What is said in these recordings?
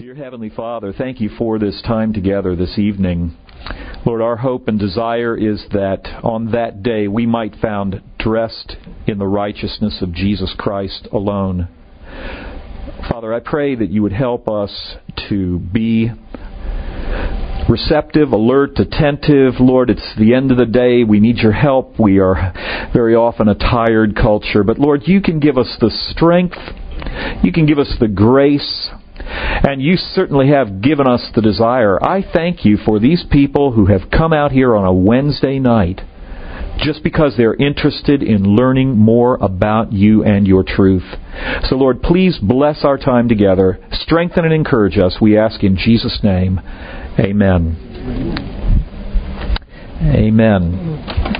Dear Heavenly Father, thank you for this time together this evening. Lord, our hope and desire is that on that day we might be found dressed in the righteousness of Jesus Christ alone. Father, I pray that you would help us to be receptive, alert, attentive. Lord, it's the end of the day. We need your help. We are very often a tired culture. But Lord, you can give us the strength. You can give us the grace. And you certainly have given us the desire. I thank you for these people who have come out here on a Wednesday night just because they're interested in learning more about you and your truth. So Lord, please bless our time together. Strengthen and encourage us, we ask in Jesus' name. Amen. Amen.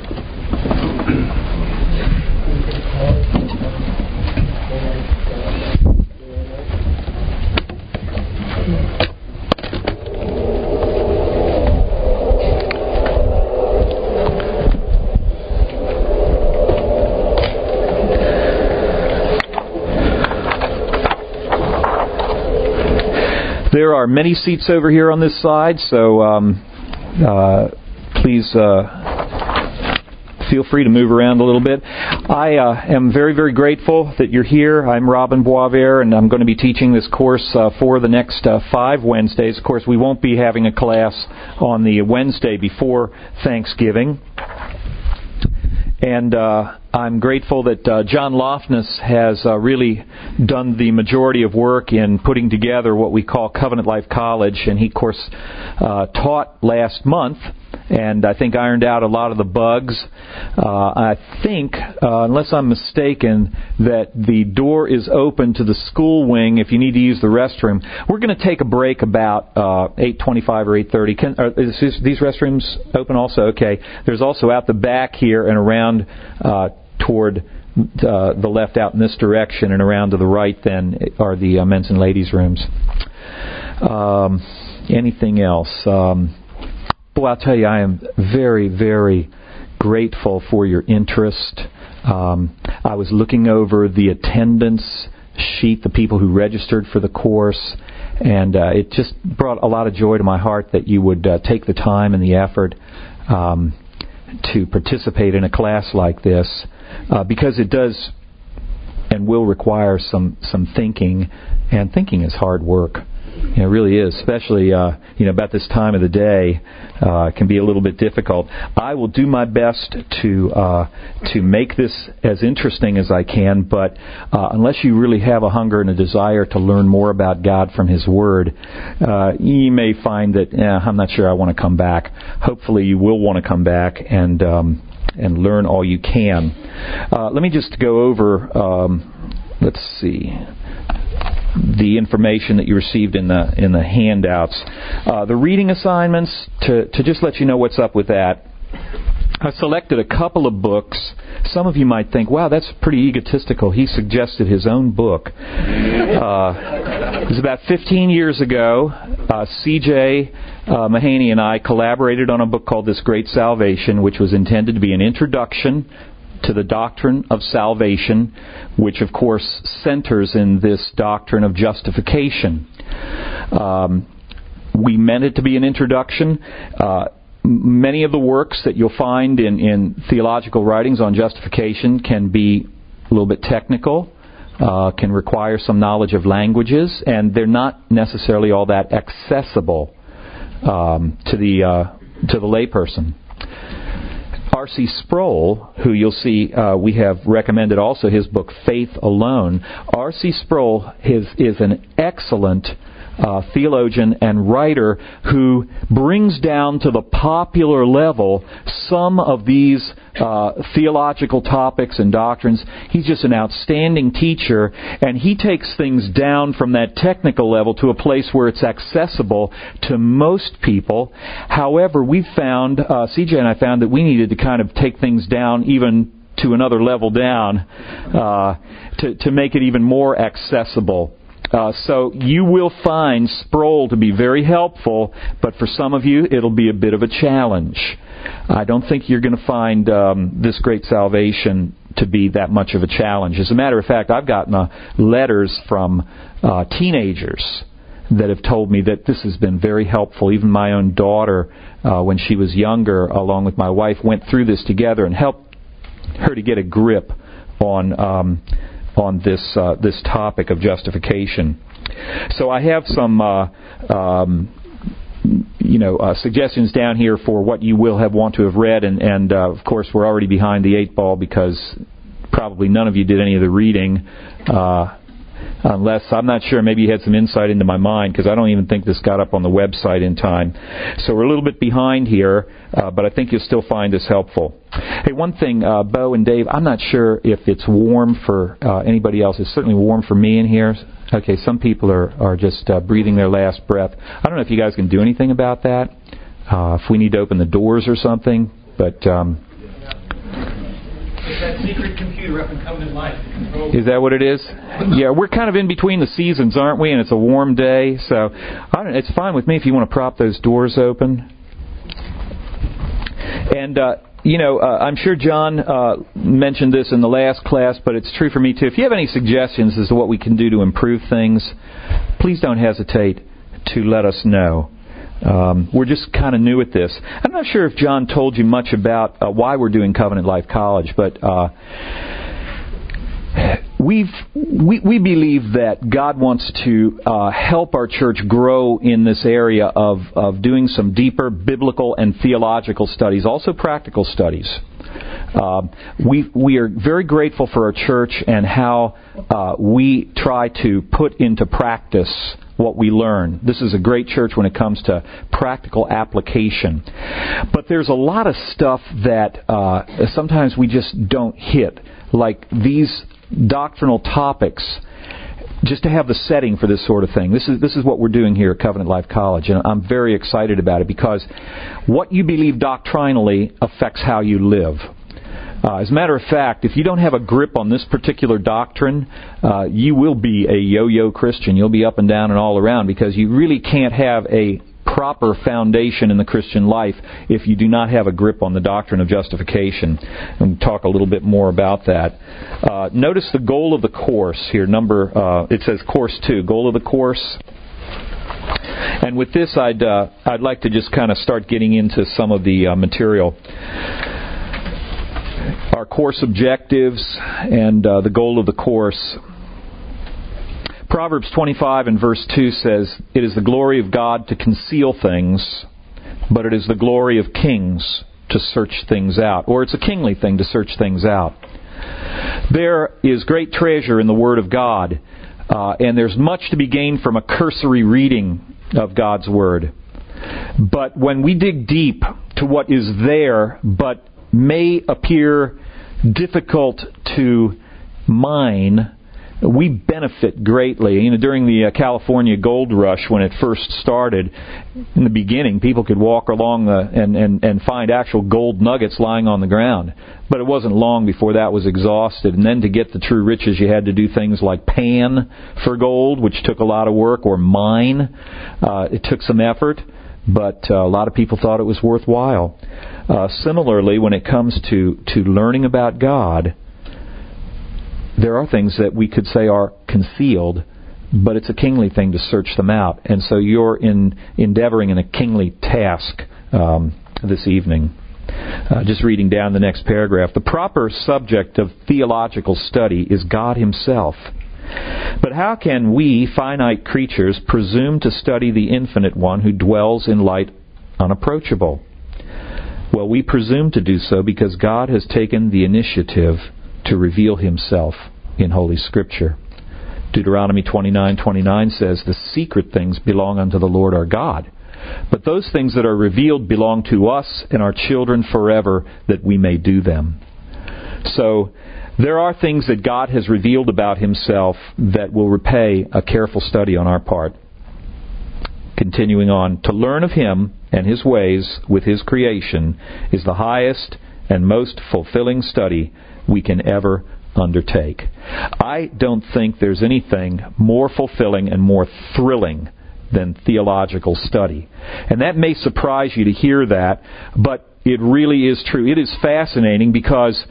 There are many seats over here on this side, so please feel free to move around a little bit. I am very, very grateful that you're here. I'm Robin Boisvert, and I'm going to be teaching this course for the next 5 Wednesdays. Of course, we won't be having a class on the Wednesday before Thanksgiving. And I'm grateful that John Lofness has really done the majority of work in putting together what we call Covenant Life College. And he, of course, taught last month, and I think ironed out a lot of the bugs. I think, unless I'm mistaken, that the door is open to the school wing if you need to use the restroom. We're going to take a break about 8:25 or 8:30. Is these restrooms open also? Okay. There's also out the back here and around toward the left out in this direction, and around to the right then are the men's and ladies' rooms. Anything else? Boy, I'll tell you, I am very, very grateful for your interest. I was looking over the attendance sheet, the people who registered for the course, and it just brought a lot of joy to my heart that you would take the time and the effort to participate in a class like this, because it does and will require some thinking, and thinking is hard work. It really is, especially about this time of the day. It can be a little bit difficult. I will do my best to make this as interesting as I can, but unless you really have a hunger and a desire to learn more about God from His Word, you may find that I'm not sure I want to come back. Hopefully, you will want to come back and learn all you can. Let me just go over. Let's see. The information that you received in the handouts. The reading assignments, to just let you know what's up with that. I selected a couple of books. Some of you might think, wow, that's pretty egotistical. He suggested his own book. It was about 15 years ago. C.J. Mahaney and I collaborated on a book called This Great Salvation, which was intended to be an introduction to the doctrine of salvation, which of course centers in this doctrine of justification. We meant it to be an introduction. Many of the works that you'll find in theological writings on justification can be a little bit technical, can require some knowledge of languages, and they're not necessarily all that accessible to the layperson. R.C. Sproul, who you'll see we have recommended also his book, Faith Alone. R.C. Sproul is an excellent theologian and writer who brings down to the popular level some of these theological topics and doctrines. He's just an outstanding teacher, and he takes things down from that technical level to a place where it's accessible to most people. However, we found, CJ and I found that we needed to kind of take things down even to another level down to make it even more accessible. So you will find Sproul to be very helpful, but for some of you, it'll be a bit of a challenge. I don't think you're going to find This Great Salvation to be that much of a challenge. As a matter of fact, I've gotten letters from teenagers that have told me that this has been very helpful. Even my own daughter, when she was younger, along with my wife, went through this together and helped her to get a grip on this topic of justification. So I have some suggestions down here for what you will want to have read, and of course we're already behind the 8 ball because probably none of you did any of the reading, unless, I'm not sure, maybe you had some insight into my mind, because I don't even think this got up on the website in time. So we're a little bit behind here, but I think you'll still find this helpful. Hey, one thing, Bo and Dave, I'm not sure if it's warm for anybody else. It's certainly warm for me in here. Okay, some people are just breathing their last breath. I don't know if you guys can do anything about that, if we need to open the doors or something, but... It's that secret computer up in Covenant Life that controls. Is that what it is? Yeah, we're kind of in between the seasons, aren't we? And it's a warm day, so it's fine with me if you want to prop those doors open. And, I'm sure John mentioned this in the last class, but it's true for me too. If you have any suggestions as to what we can do to improve things, please don't hesitate to let us know. We're just kind of new at this. I'm not sure if John told you much about why we're doing Covenant Life College, but we believe that God wants to help our church grow in this area of doing some deeper biblical and theological studies, also practical studies. We are very grateful for our church and how we try to put into practice what we learn. This is a great church when it comes to practical application. But there's a lot of stuff that sometimes we just don't hit, like these doctrinal topics, just to have the setting for this sort of thing. This is what we're doing here at Covenant Life College, and I'm very excited about it because what you believe doctrinally affects how you live. As a matter of fact, if you don't have a grip on this particular doctrine, you will be a yo-yo Christian. You'll be up and down and all around because you really can't have a proper foundation in the Christian life if you do not have a grip on the doctrine of justification. And we'll talk a little bit more about that. Notice the goal of the course here. It says course 2, goal of the course. And with this, I'd like to just kind of start getting into some of the material. Our course objectives and the goal of the course. Proverbs 25 and verse 2 says, "It is the glory of God to conceal things, but it is the glory of kings to search things out." Or it's a kingly thing to search things out. There is great treasure in the Word of God, and there's much to be gained from a cursory reading of God's Word. But when we dig deep to what is there, but may appear difficult to mine, we benefit greatly. During the California gold rush, when it first started, in the beginning, people could walk along and find actual gold nuggets lying on the ground. But it wasn't long before that was exhausted. And then to get the true riches, you had to do things like pan for gold, which took a lot of work, or mine. It took some effort, but a lot of people thought it was worthwhile. Similarly, when it comes to learning about God, there are things that we could say are concealed, but it's a kingly thing to search them out. And so you're endeavoring in a kingly task this evening. Just reading down the next paragraph. The proper subject of theological study is God Himself. But how can we, finite creatures, presume to study the infinite one who dwells in light unapproachable? Well, we presume to do so because God has taken the initiative to reveal Himself in Holy Scripture. Deuteronomy 29:29 says, "The secret things belong unto the Lord our God, but those things that are revealed belong to us and our children forever, that we may do them." So, there are things that God has revealed about Himself that will repay a careful study on our part. Continuing on, to learn of Him and His ways with His creation is the highest and most fulfilling study we can ever undertake. I don't think there's anything more fulfilling and more thrilling than theological study. And that may surprise you to hear that, but it really is true. It is fascinating because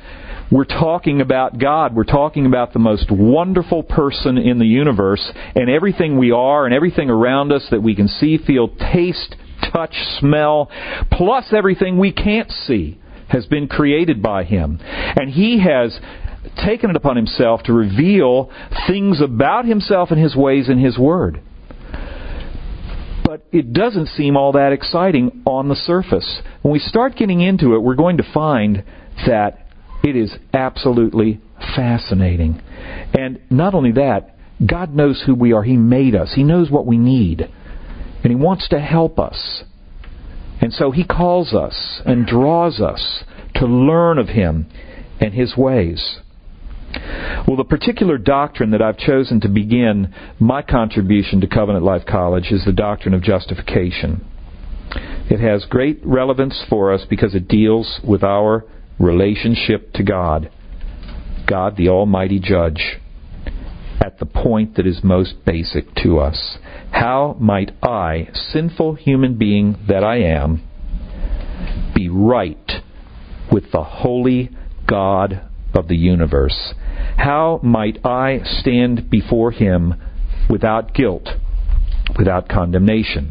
we're talking about God. We're talking about the most wonderful person in the universe, and everything we are and everything around us that we can see, feel, taste, touch, smell, plus everything we can't see has been created by Him. And He has taken it upon Himself to reveal things about Himself and His ways in His Word. But it doesn't seem all that exciting on the surface. When we start getting into it, we're going to find that it is absolutely fascinating. And not only that, God knows who we are. He made us. He knows what we need. And He wants to help us. And so He calls us and draws us to learn of Him and His ways. Well, the particular doctrine that I've chosen to begin my contribution to Covenant Life College is the doctrine of justification. It has great relevance for us because it deals with our relationship to God, God the Almighty Judge, at the point that is most basic to us. How might I, sinful human being that I am, be right with the holy God of the universe? How might I stand before Him without guilt, without condemnation?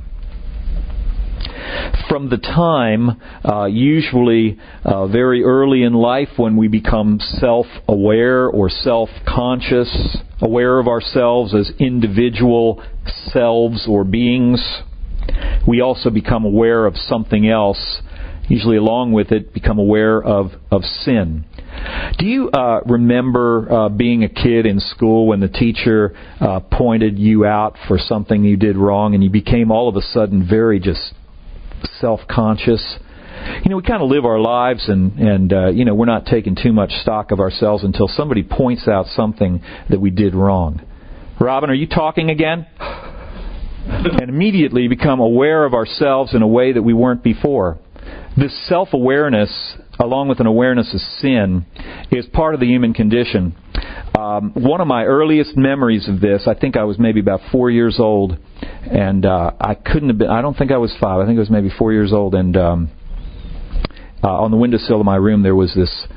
From the time, usually very early in life, when we become self-aware or self-conscious, aware of ourselves as individual selves or beings, we also become aware of something else, usually along with it, become aware of sin. Do you remember being a kid in school when the teacher pointed you out for something you did wrong and you became all of a sudden very just self-conscious? You know, we kind of live our lives and we're not taking too much stock of ourselves until somebody points out something that we did wrong. Robin, are you talking again? And immediately become aware of ourselves in a way that we weren't before. This self-awareness, along with an awareness of sin, is part of the human condition. One of my earliest memories of this, I think I was maybe about 4 years old, and I don't think I was 5, I think I was maybe 4 years old, and on the windowsill of my room there was this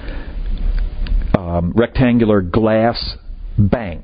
rectangular glass bank,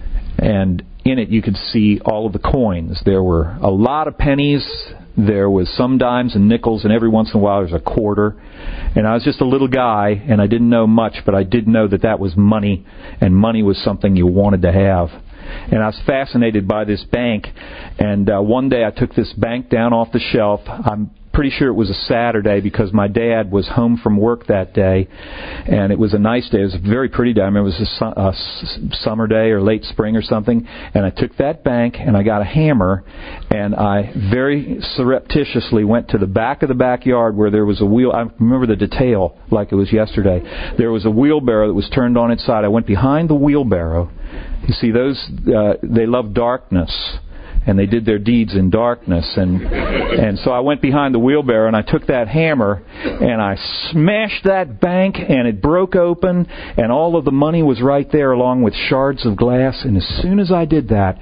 and in it you could see all of the coins. There were a lot of pennies, there was some dimes and nickels, and every once in a while there was a quarter. And I was just a little guy, and I didn't know much, but I did know that that was money, and money was something you wanted to have. And I was fascinated by this bank, and one day I took this bank down off the shelf. I'm pretty sure it was a Saturday because my dad was home from work that day, and it was a nice day. It was a very pretty day. I remember it was a summer day or late spring or something, and I took that bank and I got a hammer, and I very surreptitiously went to the back of the backyard where there was a wheel. I remember the detail like it was yesterday. There was a wheelbarrow that was turned on its side. I went behind the wheelbarrow. You see, they love darkness. And they did their deeds in darkness. And so I went behind the wheelbarrow and I took that hammer and I smashed that bank and it broke open and all of the money was right there along with shards of glass. And as soon as I did that,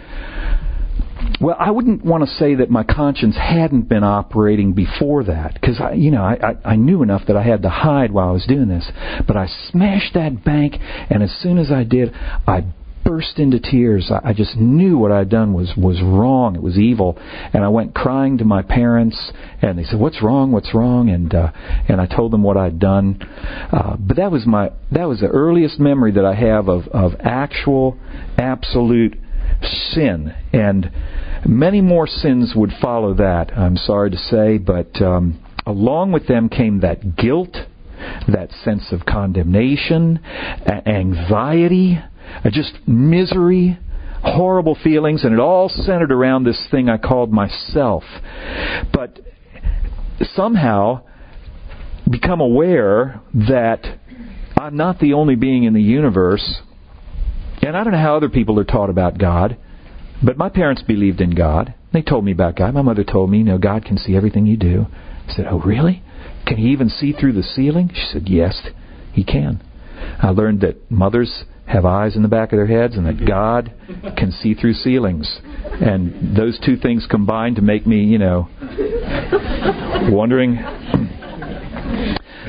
well, I wouldn't want to say that my conscience hadn't been operating before that, because I knew enough that I had to hide while I was doing this. But I smashed that bank, and as soon as I did, I burst into tears. I just knew what I'd done was wrong. It was evil. And I went crying to my parents, and they said, "What's wrong? What's wrong?" And I told them what I'd done. But that was the earliest memory that I have of actual, absolute sin. And many more sins would follow that, I'm sorry to say, but along with them came that guilt, that sense of condemnation, anxiety, just misery, horrible feelings, and it all centered around this thing I called myself. But somehow become aware that I'm not the only being in the universe, and I don't know how other people are taught about God, but my parents believed in God. They told me about God. My mother told me, God can see everything you do. I said, "Oh, really? Can He even see through the ceiling?" She said, "Yes, He can." I learned that mothers have eyes in the back of their heads and that God can see through ceilings. And those two things combined to make me, wondering.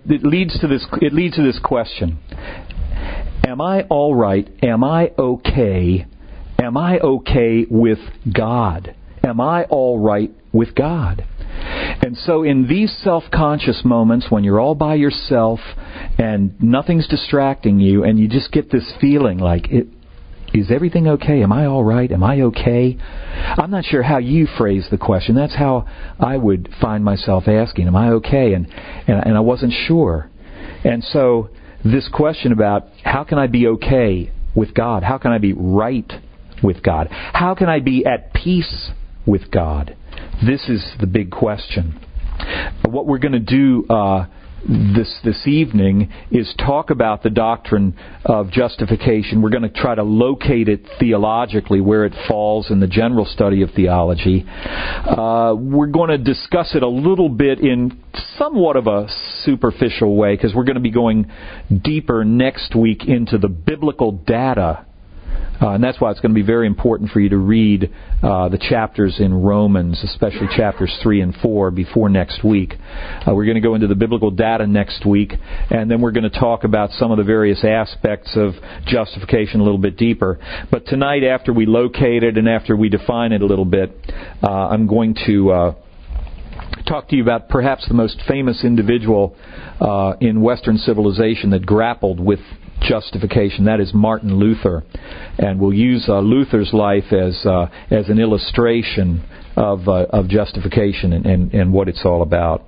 it leads to this question. Am I all right? Am I okay? Am I okay with God? Am I all right with God? And so in these self-conscious moments when you're all by yourself and nothing's distracting you and you just get this feeling like, is everything okay? Am I all right? Am I okay? I'm not sure how you phrase the question. That's how I would find myself asking, am I okay? And I wasn't sure. And so this question about how can I be okay with God? How can I be right with God? How can I be at peace with God? This is the big question. What we're going to do this evening is talk about the doctrine of justification. We're going to try to locate it theologically, where it falls in the general study of theology. We're going to discuss it a little bit in somewhat of a superficial way, because we're going to be going deeper next week into the biblical data. And that's why it's going to be very important for you to read the chapters in Romans, especially chapters 3 and 4, before next week. We're going to go into the biblical data next week, and then we're going to talk about some of the various aspects of justification a little bit deeper. But tonight, after we locate it and after we define it a little bit, I'm going to talk to you about perhaps the most famous individual in Western civilization that grappled with justification. That is Martin Luther, and we'll use Luther's life as an illustration of justification and what it's all about.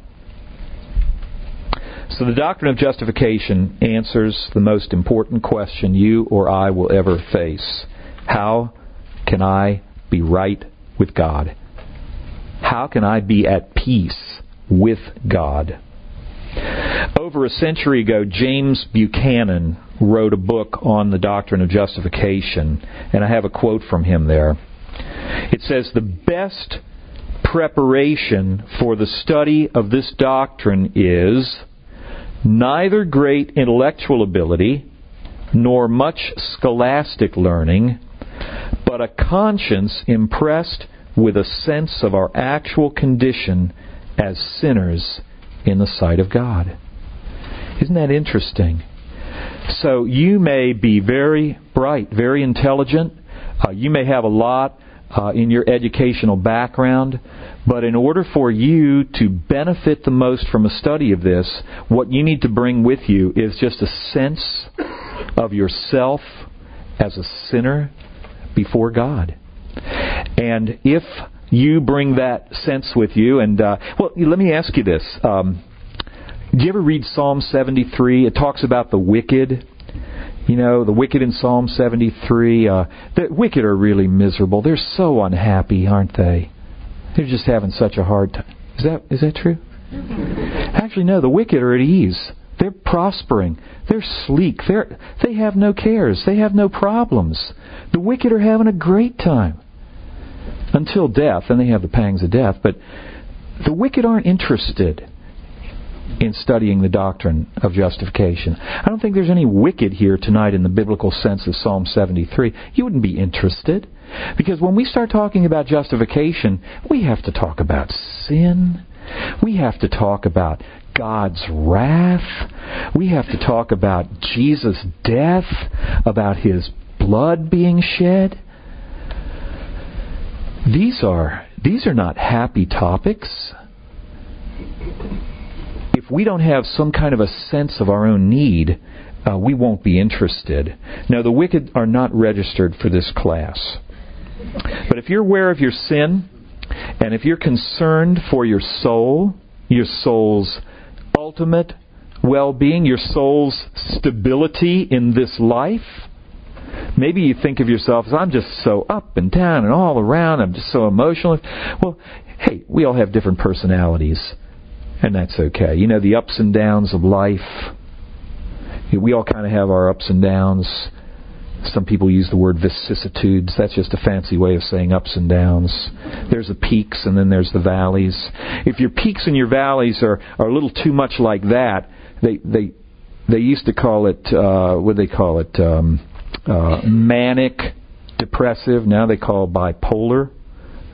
So the doctrine of justification answers the most important question you or I will ever face: how can I be right with God? How can I be at peace with God? Over a century ago, James Buchanan wrote a book on the doctrine of justification, and I have a quote from him there. It says, "The best preparation for the study of this doctrine is neither great intellectual ability nor much scholastic learning, but a conscience impressed with a sense of our actual condition as sinners in the sight of God." Isn't that interesting? So you may be very bright, very intelligent. You may have a lot in your educational background. But in order for you to benefit the most from a study of this, what you need to bring with you is just a sense of yourself as a sinner before God. And if you bring that sense with you, and let me ask you this. Do you ever read Psalm 73? It talks about the wicked. You know, the wicked in Psalm 73. The wicked are really miserable. They're so unhappy, aren't they? They're just having such a hard time. Is that true? Actually, no. The wicked are at ease. They're prospering. They're sleek. They have no cares. They have no problems. The wicked are having a great time. Until death, and they have the pangs of death. But the wicked aren't interested in studying the doctrine of justification. I don't think there's any wicked here tonight in the biblical sense of Psalm 73. You wouldn't be interested. Because when we start talking about justification, we have to talk about sin. We have to talk about God's wrath. We have to talk about Jesus' death, about His blood being shed. These are not happy topics. If we don't have some kind of a sense of our own need, we won't be interested. Now, the wicked are not registered for this class. But if you're aware of your sin, and if you're concerned for your soul's ultimate well-being, your soul's stability in this life, maybe you think of yourself as, I'm just so up and down and all around, I'm just so emotional. Well, hey, we all have different personalities. And that's okay. You know, the ups and downs of life. We all kind of have our ups and downs. Some people use the word vicissitudes. That's just a fancy way of saying ups and downs. There's the peaks and then there's the valleys. If your peaks and your valleys are a little too much like that, they used to call it, what do they call it? Manic, depressive. Now they call it bipolar.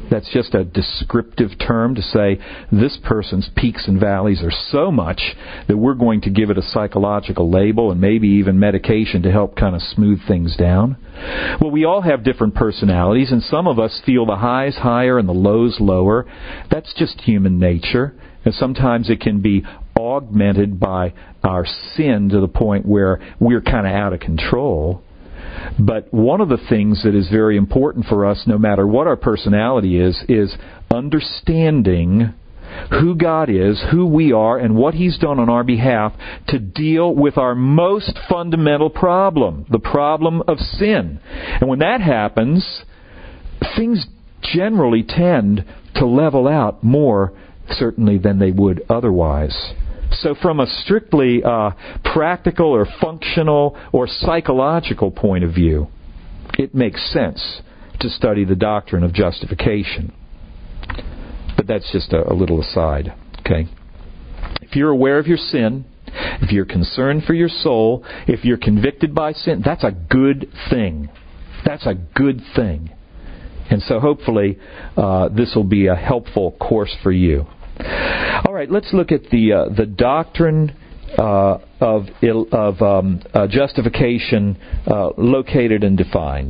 That's just a descriptive term to say this person's peaks and valleys are so much that we're going to give it a psychological label and maybe even medication to help kind of smooth things down. Well, we all have different personalities, and some of us feel the highs higher and the lows lower. That's just human nature. And sometimes it can be augmented by our sin to the point where we're kind of out of control. But one of the things that is very important for us, no matter what our personality is understanding who God is, who we are, and what He's done on our behalf to deal with our most fundamental problem, the problem of sin. And when that happens, things generally tend to level out more certainly than they would otherwise. So from a strictly practical or functional or psychological point of view, it makes sense to study the doctrine of justification. But that's just a little aside. Okay? If you're aware of your sin, if you're concerned for your soul, if you're convicted by sin, that's a good thing. That's a good thing. And so hopefully this will be a helpful course for you. All right, let's look at the doctrine of justification located and defined.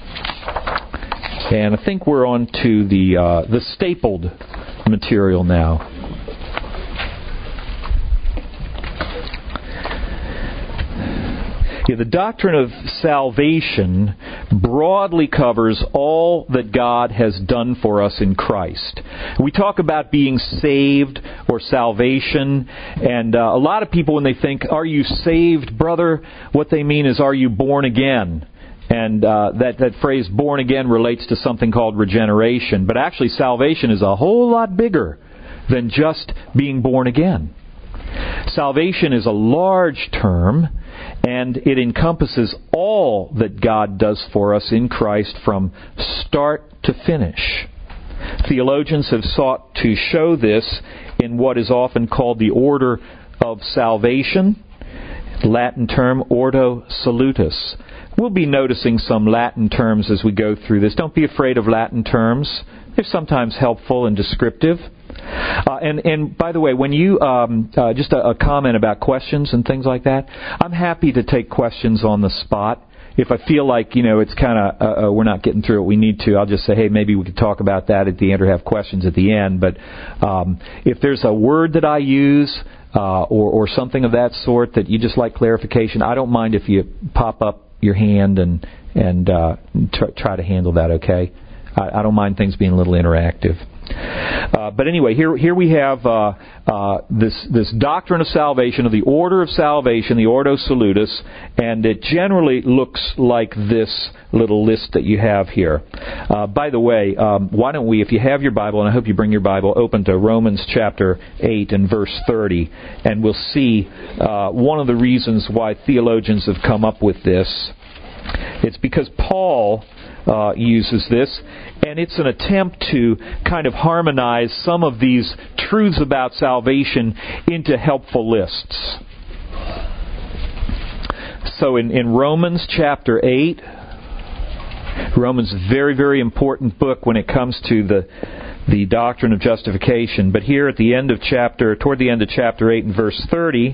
And I think we're on to the stapled material now. The doctrine of salvation broadly covers all that God has done for us in Christ. We talk about being saved or salvation, and a lot of people when they think, are you saved, brother? What they mean is, are you born again? And that phrase born again relates to something called regeneration. But actually salvation is a whole lot bigger than just being born again. Salvation is a large term, and it encompasses all that God does for us in Christ from start to finish. Theologians have sought to show this in what is often called the order of salvation, Latin term ordo salutis. We'll be noticing some Latin terms as we go through this. Don't be afraid of Latin terms. They're sometimes helpful and descriptive. And by the way, when you just a comment about questions and things like that, I'm happy to take questions on the spot. If I feel like it's kind of we're not getting through what we need to, I'll just say, hey, maybe we could talk about that at the end or have questions at the end. But if there's a word that I use or something of that sort that you just like clarification, I don't mind if you pop up your hand and try to handle that. Okay, I don't mind things being a little interactive. But anyway, here we have this doctrine of salvation, of the order of salvation, the ordo salutis, and it generally looks like this little list that you have here. By the way, why don't we, if you have your Bible, and I hope you bring your Bible, open to Romans chapter 8 and verse 30, and we'll see one of the reasons why theologians have come up with this. It's because Paul uses this, and it's an attempt to kind of harmonize some of these truths about salvation into helpful lists. So in Romans chapter 8, Romans is a very, very important book when it comes to the doctrine of justification. But here at the end of toward the end of chapter 8 and verse 30,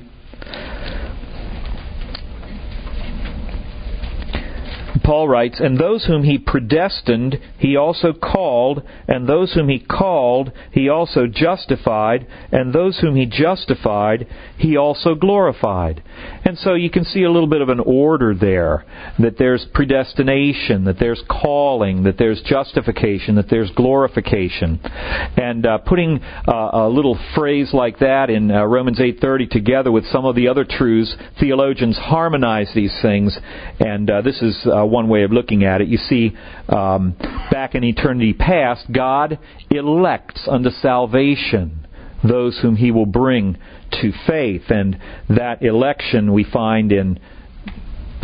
Paul writes, and those whom He predestined, He also called, and those whom He called, He also justified, and those whom He justified, He also glorified. And so you can see a little bit of an order there, that there's predestination, that there's calling, that there's justification, that there's glorification. And putting a little phrase like that in Romans 8:30 together with some of the other truths, theologians harmonize these things, and this is one way of looking at it. You see, back in eternity past, God elects unto salvation those whom He will bring to faith. And that election we find in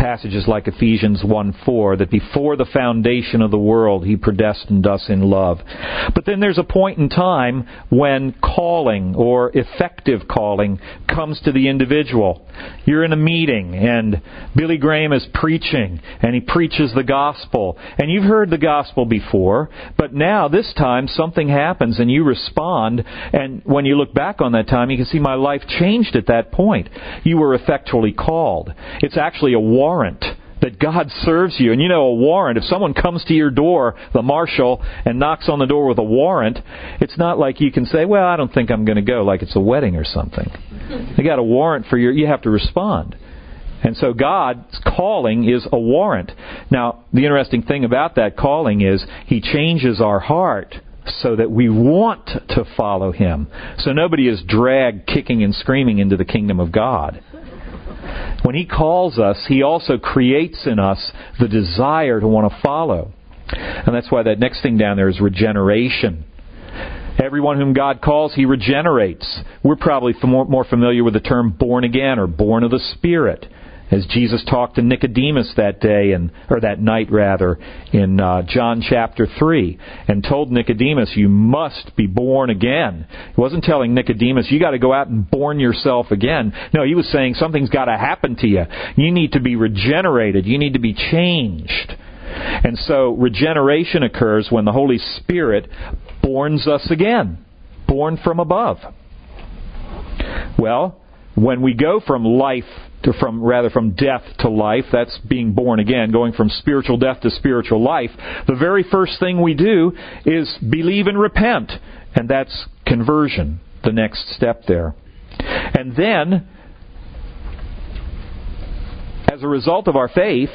passages like Ephesians 1:4, that before the foundation of the world He predestined us in love. But then there's a point in time when calling, or effective calling, comes to the individual. You're in a meeting and Billy Graham is preaching, and he preaches the gospel. And you've heard the gospel before, but now this time something happens and you respond, and when you look back on that time, you can see my life changed at that point. You were effectually called. It's actually a warrant that God serves you. And you know, a warrant, if someone comes to your door, the marshal, and knocks on the door with a warrant, it's not like you can say, well, I don't think I'm going to go, like it's a wedding or something. They got a warrant for you have to respond. And so God's calling is a warrant. Now, the interesting thing about that calling is He changes our heart so that we want to follow Him. So nobody is dragged kicking and screaming into the kingdom of God. When He calls us, He also creates in us the desire to want to follow. And that's why that next thing down there is regeneration. Everyone whom God calls, He regenerates. We're probably more familiar with the term born again or born of the Spirit, as Jesus talked to Nicodemus that day, or that night rather, in John chapter 3, and told Nicodemus, you must be born again. He wasn't telling Nicodemus, you got to go out and born yourself again. No, He was saying something's got to happen to you. You need to be regenerated. You need to be changed. And so regeneration occurs when the Holy Spirit borns us again, born from above. Well, when we go from from death to life, that's being born again, going from spiritual death to spiritual life, the very first thing we do is believe and repent. And that's conversion, the next step there. And then, as a result of our faith,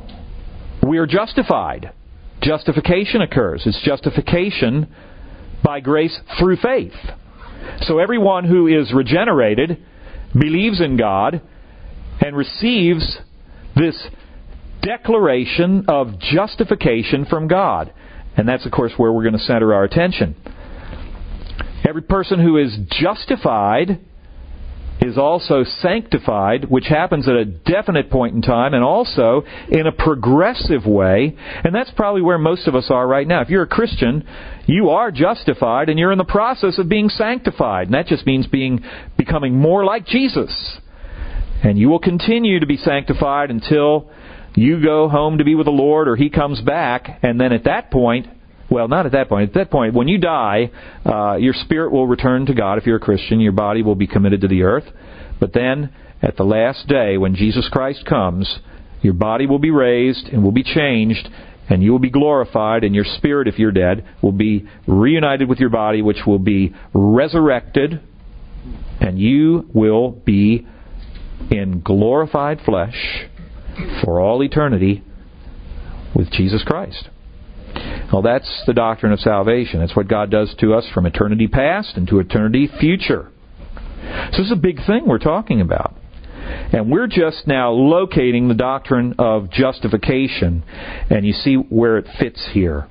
we are justified. Justification occurs. It's justification by grace through faith. So everyone who is regenerated believes in God and receives this declaration of justification from God. And that's, of course, where we're going to center our attention. Every person who is justified is also sanctified, which happens at a definite point in time and also in a progressive way. And that's probably where most of us are right now. If you're a Christian, you are justified and you're in the process of being sanctified. And that just means becoming more like Jesus. And you will continue to be sanctified until you go home to be with the Lord or He comes back. And then at that point, well, not at that point. At that point, when you die, your spirit will return to God if you're a Christian. Your body will be committed to the earth. But then, at the last day, when Jesus Christ comes, your body will be raised and will be changed, and you will be glorified, and your spirit, if you're dead, will be reunited with your body, which will be resurrected, and you will be in glorified flesh for all eternity with Jesus Christ. Well, that's the doctrine of salvation. That's what God does to us from eternity past and to eternity future. So this is a big thing we're talking about. And we're just now locating the doctrine of justification. And you see where it fits here.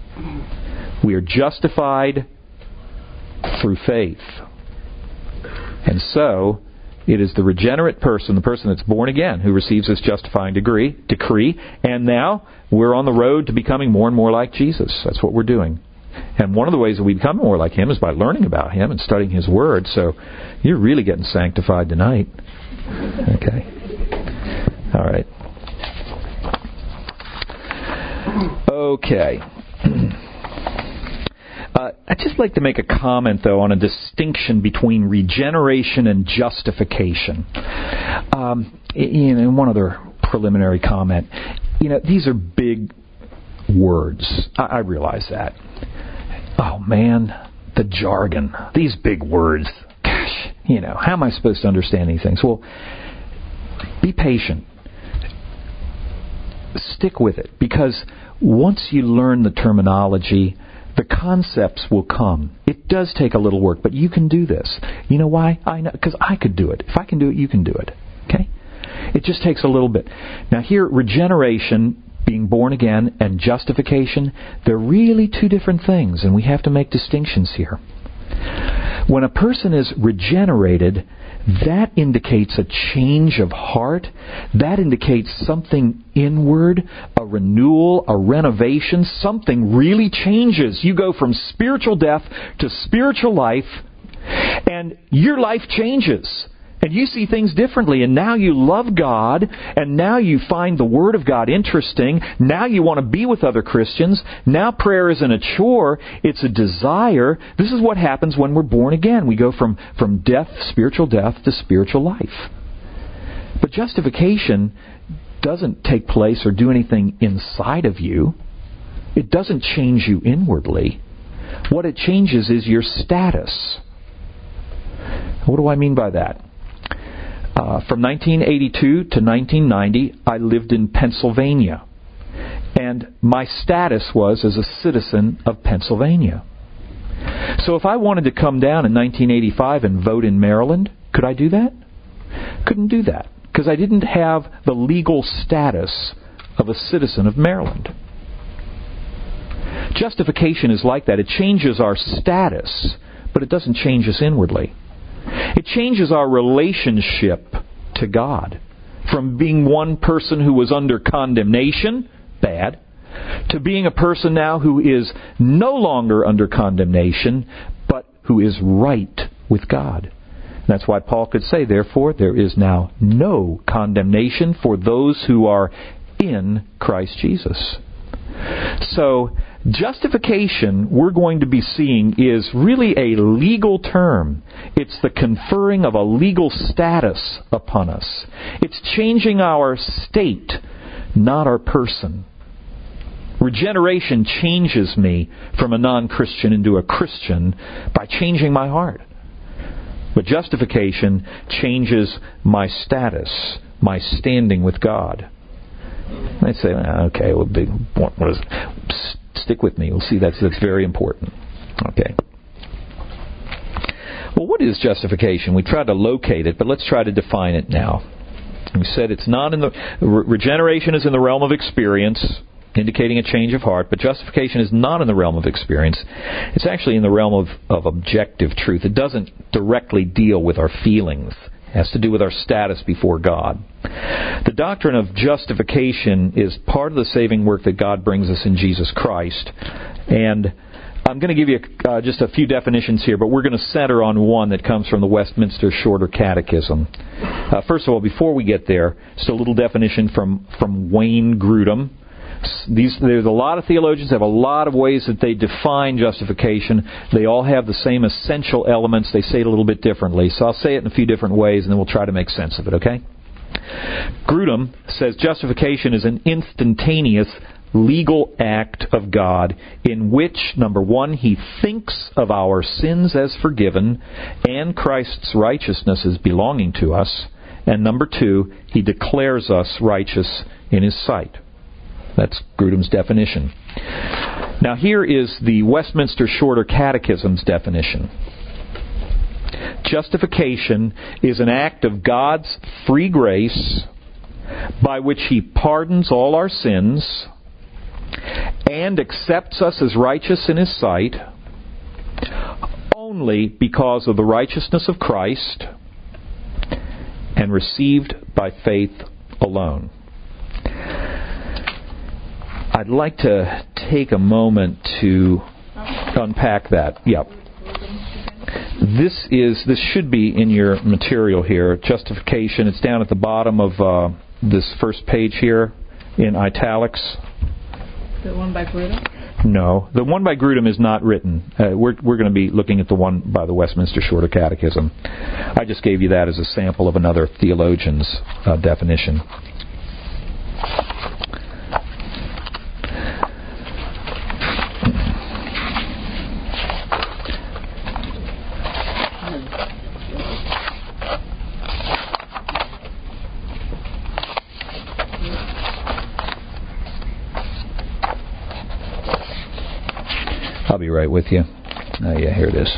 We are justified through faith. And so, it is the regenerate person, the person that's born again, who receives this justifying decree. And now we're on the road to becoming more and more like Jesus. That's what we're doing. And one of the ways that we become more like Him is by learning about Him and studying His Word. So you're really getting sanctified tonight. Okay. All right. Okay. I'd just like to make a comment, though, on a distinction between regeneration and justification. And one other preliminary comment. These are big words. I realize that. Oh, man, the jargon. These big words. Gosh, how am I supposed to understand these things? Well, be patient. Stick with it. Because once you learn the terminology, the concepts will come. It does take a little work, but you can do this. You know why? I know, because I could do it. If I can do it, you can do it. Okay? It just takes a little bit. Now here, regeneration, being born again, and justification, they're really two different things, and we have to make distinctions here. When a person is regenerated, that indicates a change of heart. That indicates something inward, a renewal, a renovation. Something really changes. You go from spiritual death to spiritual life, and your life changes. And you see things differently, and now you love God, and now you find the Word of God interesting. Now you want to be with other Christians. Now prayer isn't a chore, it's a desire. This is what happens when we're born again. We go from death, spiritual death, to spiritual life. But justification doesn't take place or do anything inside of you. It doesn't change you inwardly. What it changes is your status. What do I mean by that? From 1982 to 1990, I lived in Pennsylvania. And my status was as a citizen of Pennsylvania. So if I wanted to come down in 1985 and vote in Maryland, could I do that? Couldn't do that, because I didn't have the legal status of a citizen of Maryland. Justification is like that. It changes our status, but it doesn't change us inwardly. It changes our relationship to God from being one person who was under condemnation, bad, to being a person now who is no longer under condemnation, but who is right with God. And that's why Paul could say, therefore, there is now no condemnation for those who are in Christ Jesus. So, justification, we're going to be seeing, is really a legal term. It's the conferring of a legal status upon us. It's changing our state, not our person. Regeneration changes me from a non-Christian into a Christian by changing my heart. But justification changes my status, my standing with God. They'd say, okay, well, what is it? Stick with me. We'll see that's very important. Okay. Well, what is justification? We tried to locate it, but let's try to define it now. We said it's not in the... Regeneration is in the realm of experience, indicating a change of heart, but justification is not in the realm of experience. It's actually in the realm of objective truth. It doesn't directly deal with our feelings. It has to do with our status before God. The doctrine of justification is part of the saving work that God brings us in Jesus Christ. And I'm going to give you just a few definitions here, but we're going to center on one that comes from the Westminster Shorter Catechism. First of all, before we get there, just a little definition from Wayne Grudem. There's a lot of theologians have a lot of ways that they define justification. They all have the same essential elements. They say it a little bit differently. So I'll say it in a few different ways, and then we'll try to make sense of it, okay? Grudem says justification is an instantaneous legal act of God in which, number one, He thinks of our sins as forgiven and Christ's righteousness as belonging to us, and number two, He declares us righteous in His sight. That's Grudem's definition. Now here is the Westminster Shorter Catechism's definition. Justification is an act of God's free grace by which He pardons all our sins and accepts us as righteous in His sight only because of the righteousness of Christ and received by faith alone. I'd like to take a moment to unpack that. Yep. This should be in your material here. Justification. It's down at the bottom of this first page here in italics. The one by Grudem? No, the one by Grudem is not written. We're going to be looking at the one by the Westminster Shorter Catechism. I just gave you that as a sample of another theologian's definition. I'll be right with you. Yeah, here it is.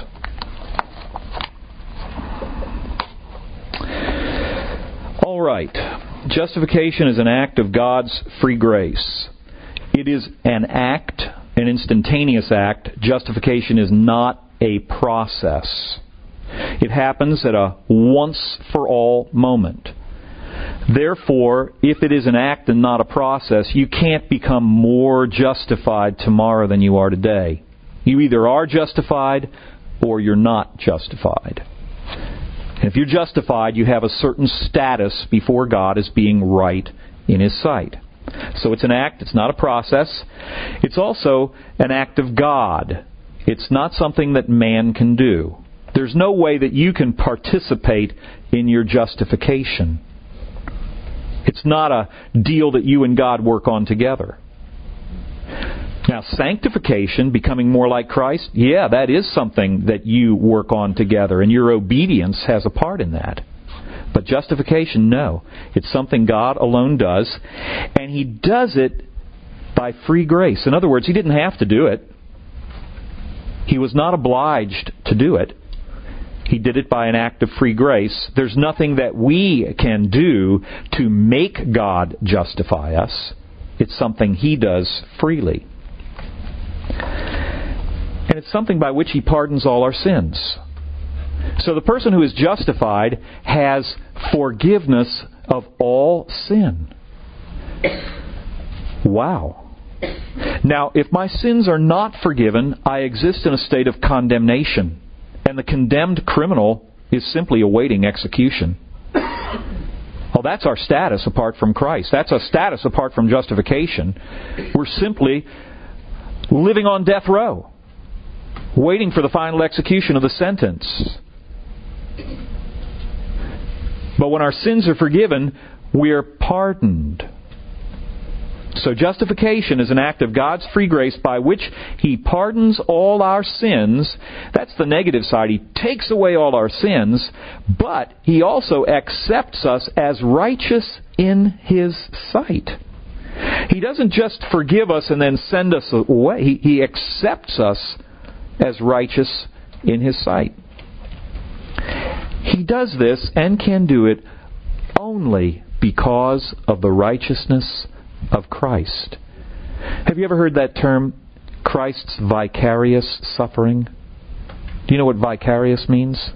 All right. Justification is an act of God's free grace. It is an act, an instantaneous act. Justification is not a process. It happens at a once-for-all moment. Therefore, if it is an act and not a process, you can't become more justified tomorrow than you are today. You either are justified or you're not justified. And if you're justified, you have a certain status before God as being right in His sight. So it's an act, it's not a process. It's also an act of God. It's not something that man can do. There's no way that you can participate in your justification. It's not a deal that you and God work on together. Now, sanctification, becoming more like Christ, yeah, that is something that you work on together, and your obedience has a part in that. But justification, no. It's something God alone does, and He does it by free grace. In other words, He didn't have to do it. He was not obliged to do it. He did it by an act of free grace. There's nothing that we can do to make God justify us. It's something He does freely. And it's something by which He pardons all our sins. So the person who is justified has forgiveness of all sin. Wow. Now, if my sins are not forgiven, I exist in a state of condemnation. And the condemned criminal is simply awaiting execution. Well, that's our status apart from Christ. That's a status apart from justification. We're simply living on death row, waiting for the final execution of the sentence. But when our sins are forgiven, we're pardoned. So justification is an act of God's free grace by which He pardons all our sins. That's the negative side. He takes away all our sins, but He also accepts us as righteous in His sight. He doesn't just forgive us and then send us away. He accepts us as righteous in His sight. He does this and can do it only because of the righteousness of Christ. Have you ever heard that term, Christ's vicarious suffering? Do you know what vicarious means?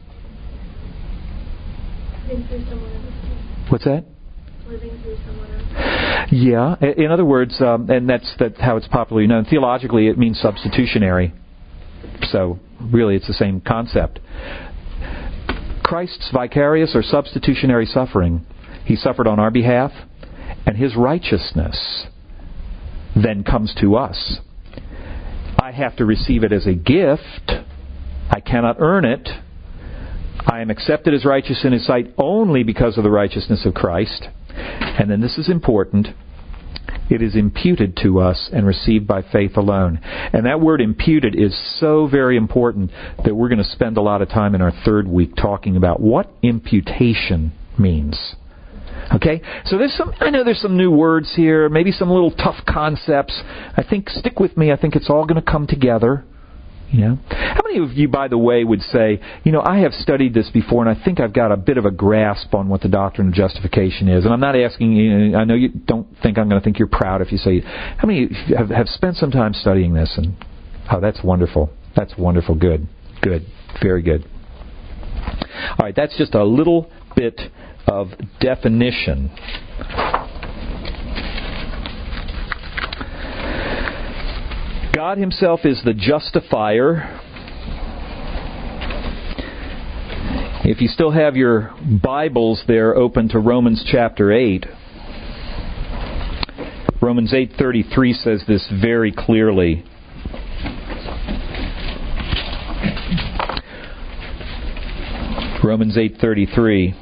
Living through someone else. What's that? Living through someone else. Yeah. In other words, and that's how it's popularly known. Theologically, it means substitutionary. So, really, it's the same concept. Christ's vicarious or substitutionary suffering. He suffered on our behalf, and His righteousness then comes to us. I have to receive it as a gift. I cannot earn it. I am accepted as righteous in His sight only because of the righteousness of Christ. And then this is important. It is imputed to us and received by faith alone. And that word imputed is so very important that we're going to spend a lot of time in our third week talking about what imputation means. Okay? So I know there's some new words here, maybe some little tough concepts. I think, stick with me, I think it's all going to come together. You know? How many of you, by the way, would say, I have studied this before and I think I've got a bit of a grasp on what the doctrine of justification is? And I'm not asking you, I know you don't think I'm going to think you're proud if you say, how many have spent some time studying this? And that's wonderful. That's wonderful. Good. Good. Very good. All right, that's just a little bit of definition. God Himself is the justifier. If you still have your Bibles there open to Romans chapter 8, Romans 8:33 says this very clearly. Romans 8:33.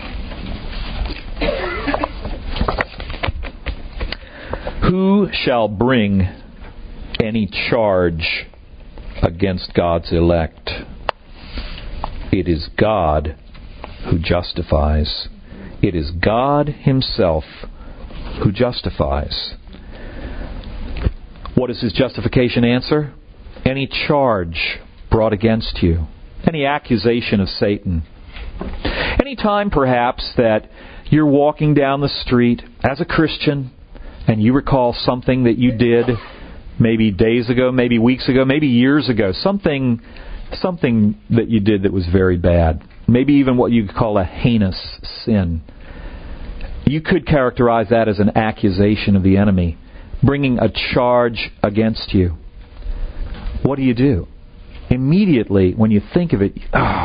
Who shall bring any charge against God's elect? It is God who justifies. It is God Himself who justifies. What is His justification answer? Any charge brought against you. Any accusation of Satan. Any time perhaps that you're walking down the street as a Christian and you recall something that you did maybe days ago, maybe weeks ago, maybe years ago, something something that you did that was very bad, maybe even what you could call a heinous sin. You could characterize that as an accusation of the enemy, bringing a charge against you. What do? Immediately, when you think of it,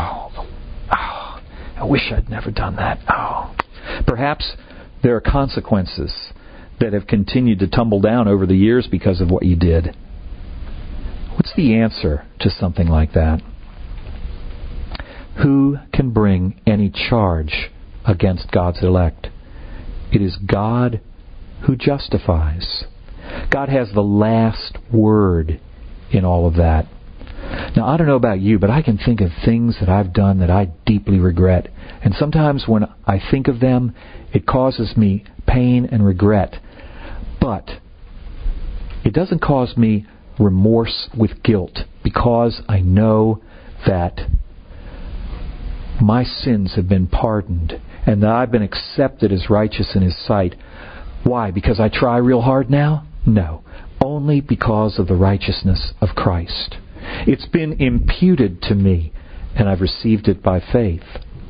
I wish I'd never done that. Perhaps there are consequences that have continued to tumble down over the years because of what you did. What's the answer to something like that? Who can bring any charge against God's elect? It is God who justifies. God has the last word in all of that. Now, I don't know about you, but I can think of things that I've done that I deeply regret. And sometimes when I think of them, it causes me pain and regret. But it doesn't cause me remorse with guilt, because I know that my sins have been pardoned and that I've been accepted as righteous in His sight. Why? Because I try real hard now? No. Only because of the righteousness of Christ. It's been imputed to me, and I've received it by faith.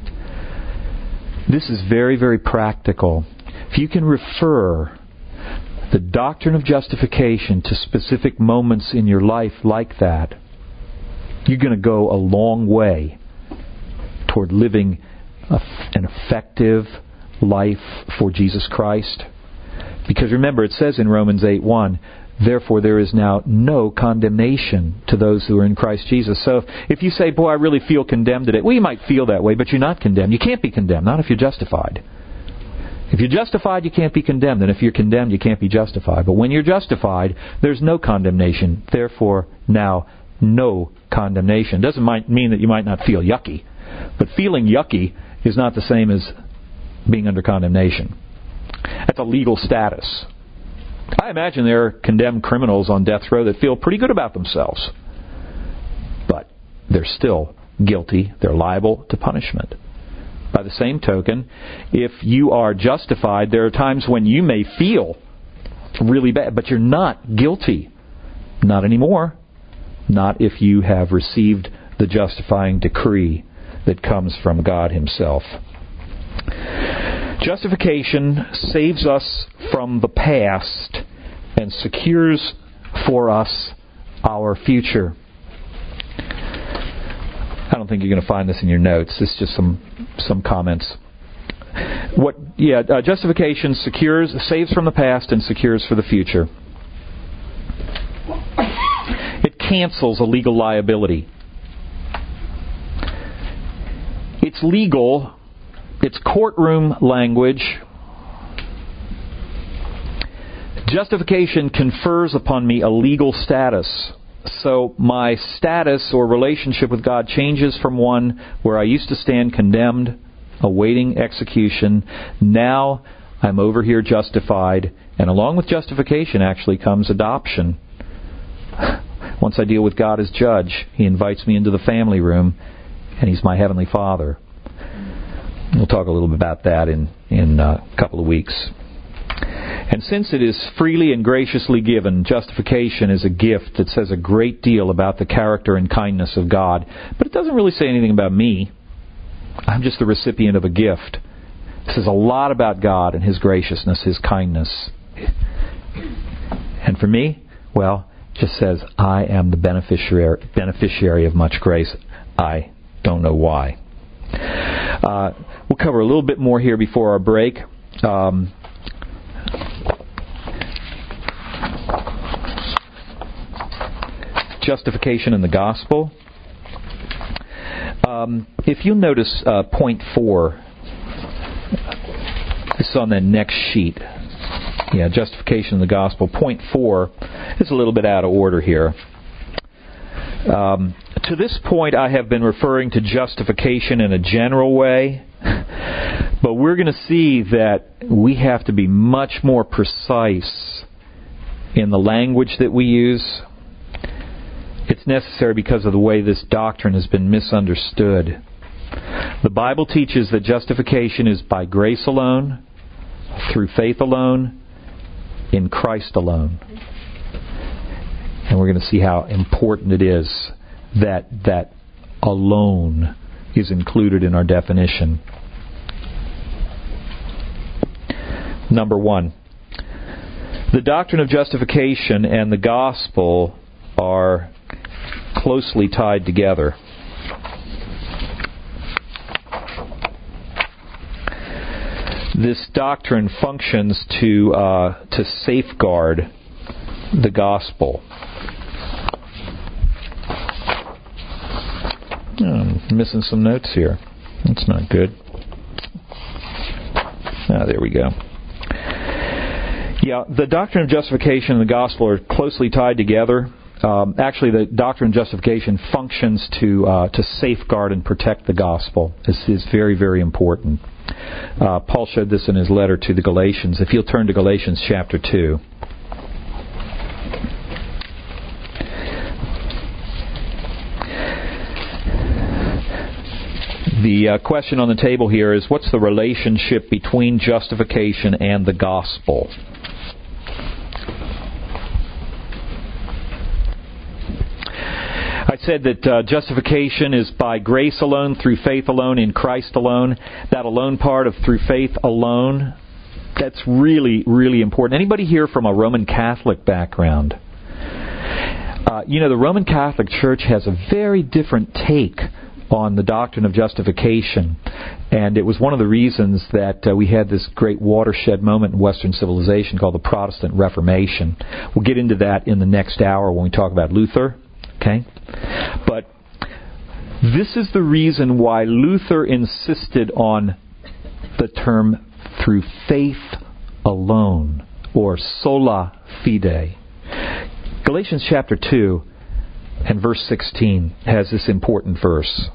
This is very, very practical. If you can refer the doctrine of justification to specific moments in your life like that, you're going to go a long way toward living an effective life for Jesus Christ. Because remember, it says in Romans 8:1, therefore there is now no condemnation to those who are in Christ Jesus. So if you say, boy, I really feel condemned today, well, you might feel that way, but you're not condemned. You can't be condemned, not if you're justified. If you're justified, you can't be condemned. And if you're condemned, you can't be justified. But when you're justified, there's no condemnation. Therefore, now, no condemnation. Doesn't mean that you might not feel yucky. But feeling yucky is not the same as being under condemnation. That's a legal status. I imagine there are condemned criminals on death row that feel pretty good about themselves. But they're still guilty. They're liable to punishment. By the same token, if you are justified, there are times when you may feel really bad, but you're not guilty. Not anymore. Not if you have received the justifying decree that comes from God Himself. Justification saves us from the past and secures for us our future. I don't think you're going to find this in your notes. It's just some comments. Justification saves from the past and secures for the future. It cancels a legal liability. It's legal. It's courtroom language. Justification confers upon me a legal status. So my status or relationship with God changes from one where I used to stand condemned, awaiting execution. Now I'm over here justified. And along with justification actually comes adoption. Once I deal with God as judge, He invites me into the family room, and He's my Heavenly Father. We'll talk a little bit about that in a couple of weeks. And since it is freely and graciously given, justification is a gift that says a great deal about the character and kindness of God. But it doesn't really say anything about me. I'm just the recipient of a gift. It says a lot about God and His graciousness, His kindness. And for me, well, it just says I am the beneficiary of much grace. I don't know why. We'll cover a little bit more here before our break. Justification in the gospel. If you'll notice point 4, it's on the next sheet. Justification in the gospel. Point 4 is a little bit out of order here. To this point, I have been referring to justification in a general way, but we're going to see that we have to be much more precise in the language that we use. It's necessary because of the way this doctrine has been misunderstood. The Bible teaches that justification is by grace alone, through faith alone, in Christ alone. And we're going to see how important it is that alone is included in our definition. Number one, the doctrine of justification and the gospel are closely tied together. This doctrine functions to safeguard the gospel. I'm missing some notes here. That's not good. There we go. Yeah, the doctrine of justification and the gospel are closely tied together. Actually, the doctrine of justification functions to safeguard and protect the gospel. This is very, very important. Paul showed this in his letter to the Galatians. If you'll turn to Galatians chapter 2. The question on the table here is, what's the relationship between justification and the gospel? I said that justification is by grace alone, through faith alone, in Christ alone. That alone part of through faith alone, that's really, really important. Anybody here from a Roman Catholic background? The Roman Catholic Church has a very different take on the doctrine of justification. And it was one of the reasons that we had this great watershed moment in Western civilization called the Protestant Reformation. We'll get into that in the next hour when we talk about Luther. Okay? But this is the reason why Luther insisted on the term through faith alone, or sola fide. Galatians chapter 2 and verse 16 has this important verse.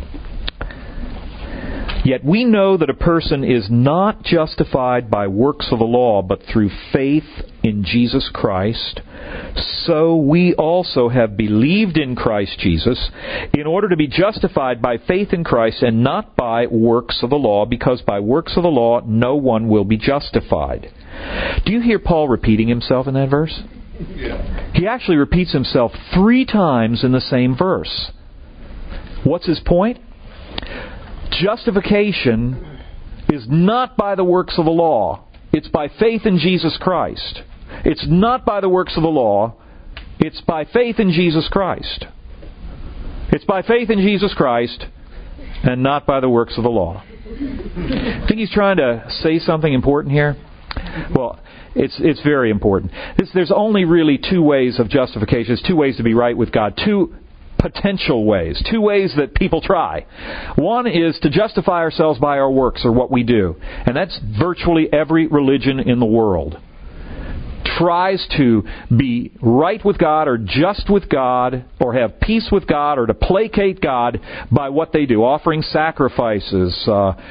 Yet we know that a person is not justified by works of the law, but through faith in Jesus Christ. So we also have believed in Christ Jesus, in order to be justified by faith in Christ and not by works of the law, because by works of the law no one will be justified. Do you hear Paul repeating himself in that verse? Yeah. He actually repeats himself 3 times in the same verse. What's his point? Justification is not by the works of the law. It's by faith in Jesus Christ. It's not by the works of the law. It's by faith in Jesus Christ. It's by faith in Jesus Christ and not by the works of the law. Think he's trying to say something important here? Well, it's very important. There's only really 2 ways of justification. There's 2 ways to be right with God. 2 potential ways. 2 ways that people try. One is to justify ourselves by our works or what we do. And that's virtually every religion in the world. Tries to be right with God or just with God or have peace with God or to placate God by what they do. Offering sacrifices,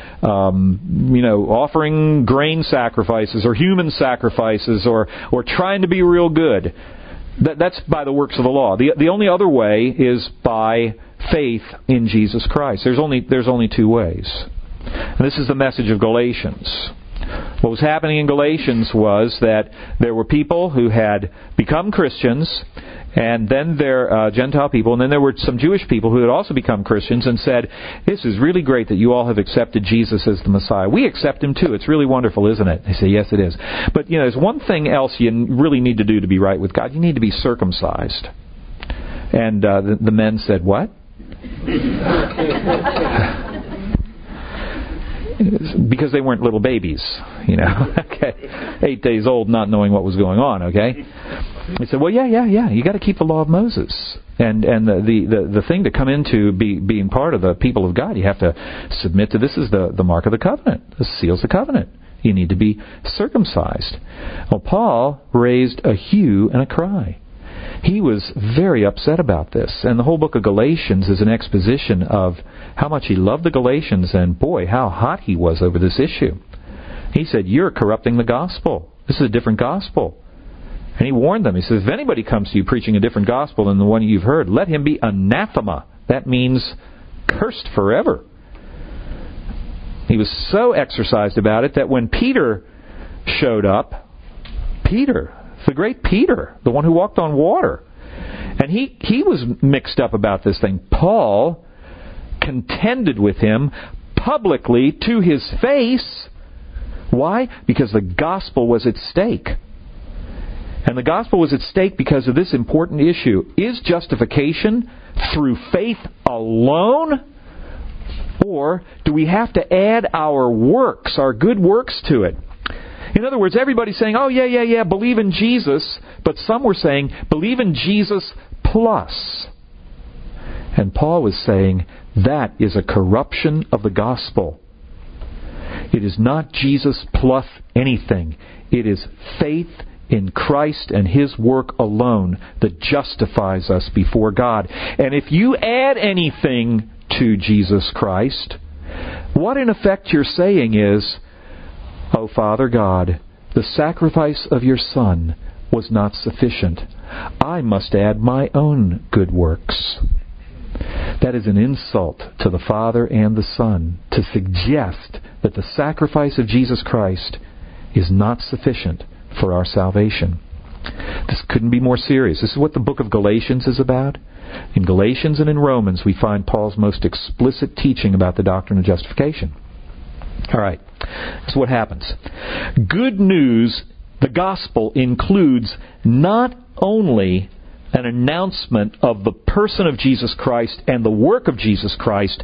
offering grain sacrifices or human sacrifices or trying to be real good. That's by the works of the law. The only other way is by faith in Jesus Christ. There's only 2 ways. And this is the message of Galatians. What was happening in Galatians was that there were people who had become Christians, and then there Gentile people, and then there were some Jewish people who had also become Christians and said, "This is really great that you all have accepted Jesus as the Messiah. We accept Him too. It's really wonderful, isn't it?" They say, "Yes, it is." But there's one thing else you really need to do to be right with God. You need to be circumcised. And the men said, "What?" Because they weren't little babies, okay, 8 days old, not knowing what was going on. Okay, they said, "Well, yeah, you got to keep the law of Moses, and the thing to come into being part of the people of God, you have to submit to this is the mark of the covenant. This seals the covenant. You need to be circumcised." Well, Paul raised a hue and a cry. He was very upset about this. And the whole book of Galatians is an exposition of how much he loved the Galatians and, boy, how hot he was over this issue. He said, "You're corrupting the gospel. This is a different gospel." And he warned them. He says, "If anybody comes to you preaching a different gospel than the one you've heard, let him be anathema." That means cursed forever. He was so exercised about it that when Peter showed up, the great Peter, the one who walked on water, and he was mixed up about this thing. Paul contended with him publicly to his face. Why? Because the gospel was at stake. And the gospel was at stake because of this important issue. Is justification through faith alone? Or do we have to add our works, our good works to it? In other words, everybody's saying, oh, yeah, believe in Jesus. But some were saying, believe in Jesus plus. And Paul was saying, that is a corruption of the gospel. It is not Jesus plus anything. It is faith in Christ and His work alone that justifies us before God. And if you add anything to Jesus Christ, what in effect you're saying is, "Oh, Father God, the sacrifice of your Son was not sufficient. I must add my own good works." That is an insult to the Father and the Son to suggest that the sacrifice of Jesus Christ is not sufficient for our salvation. This couldn't be more serious. This is what the book of Galatians is about. In Galatians and in Romans, we find Paul's most explicit teaching about the doctrine of justification. All right, this is what happens. Good news, the gospel, includes not only an announcement of the person of Jesus Christ and the work of Jesus Christ,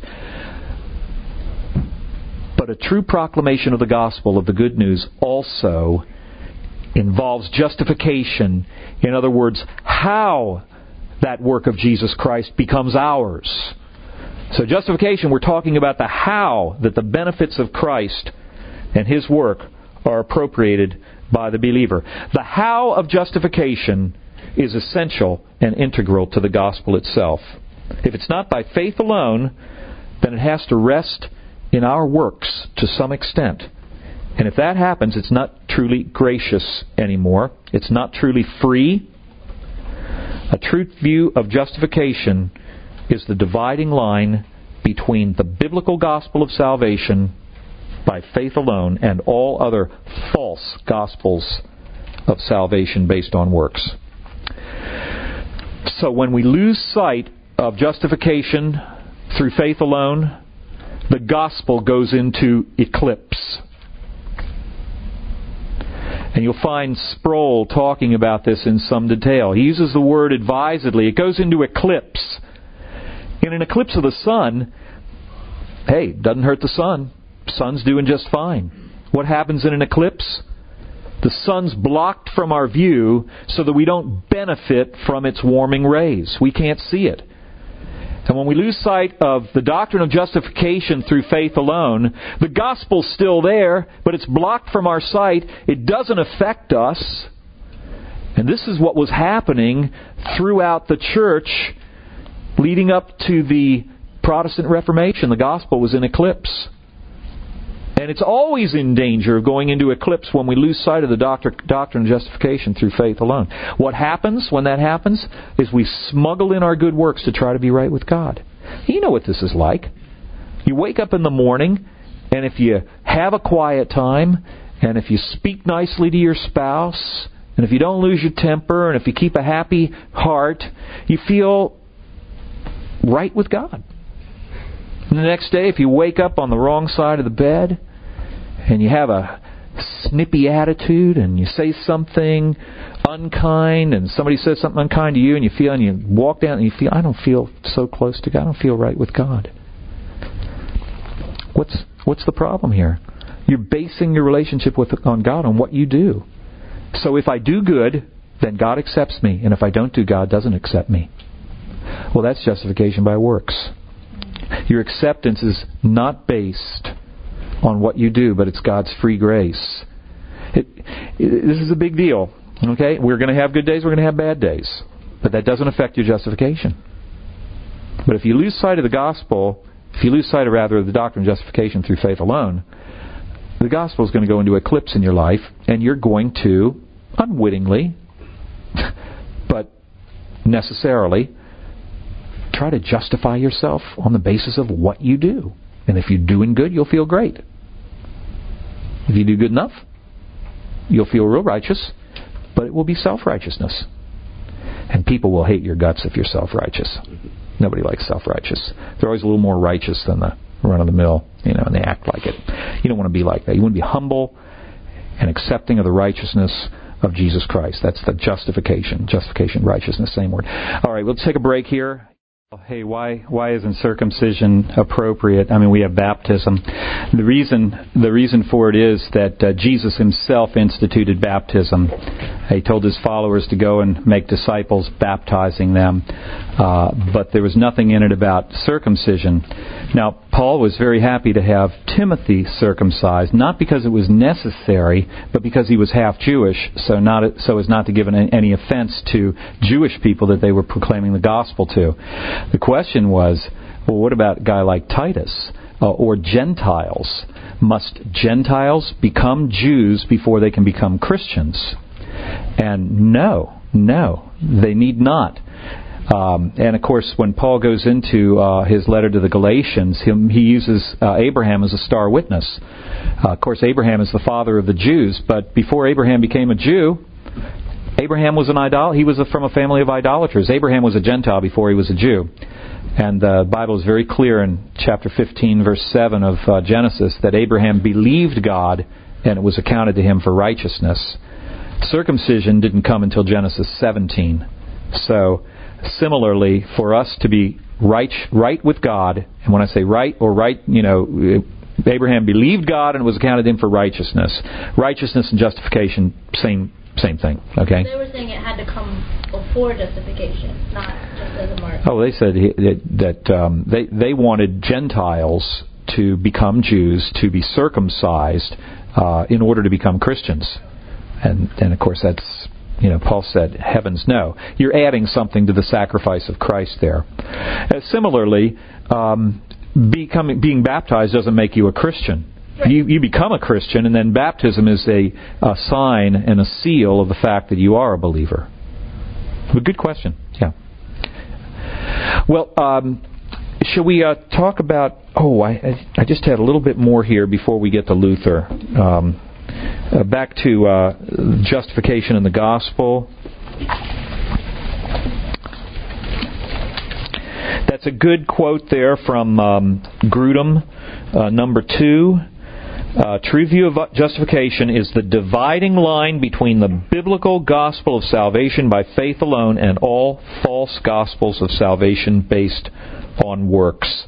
but a true proclamation of the gospel, of the good news, also involves justification. In other words, how that work of Jesus Christ becomes ours. So justification, we're talking about the how that the benefits of Christ and His work are appropriated by the believer. The how of justification is essential and integral to the gospel itself. If it's not by faith alone, then it has to rest in our works to some extent. And if that happens, it's not truly gracious anymore. It's not truly free. A true view of justification is the dividing line between the biblical gospel of salvation by faith alone and all other false gospels of salvation based on works. So when we lose sight of justification through faith alone, the gospel goes into eclipse. And you'll find Sproul talking about this in some detail. He uses the word advisedly. It goes into eclipse. In an eclipse of the sun, hey, it doesn't hurt the sun. The sun's doing just fine. What happens in an eclipse? The sun's blocked from our view so that we don't benefit from its warming rays. We can't see it. And when we lose sight of the doctrine of justification through faith alone, the gospel's still there, but it's blocked from our sight. It doesn't affect us. And this is what was happening throughout the church leading up to the Protestant Reformation. The gospel was in eclipse. And it's always in danger of going into eclipse when we lose sight of the doctrine of justification through faith alone. What happens when that happens is we smuggle in our good works to try to be right with God. You know what this is like. You wake up in the morning, and if you have a quiet time, and if you speak nicely to your spouse, and if you don't lose your temper, and if you keep a happy heart, you feel right with God. And the next day, if you wake up on the wrong side of the bed, and you have a snippy attitude, and you say something unkind, and somebody says something unkind to you, and you walk down and you feel, I don't feel so close to God. I don't feel right with God. What's the problem here? You're basing your relationship on God on what you do. So if I do good, then God accepts me, and if I don't do, God doesn't accept me. Well, that's justification by works. Your acceptance is not based on what you do, but it's God's free grace. This is a big deal. Okay? We're going to have good days, we're going to have bad days. But that doesn't affect your justification. But if you lose sight of the gospel, if you lose sight of the doctrine of justification through faith alone, the gospel is going to go into eclipse in your life, and you're going to, unwittingly, but necessarily, try to justify yourself on the basis of what you do. And if you're doing good, you'll feel great. If you do good enough, you'll feel real righteous, but it will be self-righteousness. And people will hate your guts if you're self-righteous. Nobody likes self-righteous. They're always a little more righteous than the run-of-the-mill, and they act like it. You don't want to be like that. You want to be humble and accepting of the righteousness of Jesus Christ. That's the justification. Justification, righteousness, same word. All right, let's take a break here. Hey, why isn't circumcision appropriate? I mean, we have baptism. The reason for it is that Jesus himself instituted baptism. He told his followers to go and make disciples, baptizing them. But there was nothing in it about circumcision. Now, Paul was very happy to have Timothy circumcised, not because it was necessary, but because he was half Jewish, so as not to give any offense to Jewish people that they were proclaiming the gospel to. The question was, well, what about a guy like Titus or Gentiles? Must Gentiles become Jews before they can become Christians? And no, they need not. And of course, when Paul goes into his letter to the Galatians, he uses Abraham as a star witness. Of course, Abraham is the father of the Jews, but before Abraham became a Jew, Abraham was he was from a family of idolaters. Abraham was a Gentile before he was a Jew. And the Bible is very clear in chapter 15, verse 7 of Genesis, that Abraham believed God and it was accounted to him for righteousness. Circumcision didn't come until Genesis 17. So, similarly, for us to be right with God, and when I say right, Abraham believed God and it was accounted to him for righteousness. Righteousness and justification, same thing, okay? They were saying it had to come before justification, not just as a mark. Oh, they said that they wanted Gentiles to become Jews, to be circumcised in order to become Christians. And of course that's, Paul said, heavens no. You're adding something to the sacrifice of Christ there. Similarly, being baptized doesn't make you a Christian. You become a Christian, and then baptism is a sign and a seal of the fact that you are a believer. But good question. Yeah. Well, shall we talk about... I just had a little bit more here before we get to Luther. Back to justification in the gospel. That's a good quote there from Grudem, number 2. True view of justification is the dividing line between the biblical gospel of salvation by faith alone and all false gospels of salvation based on works.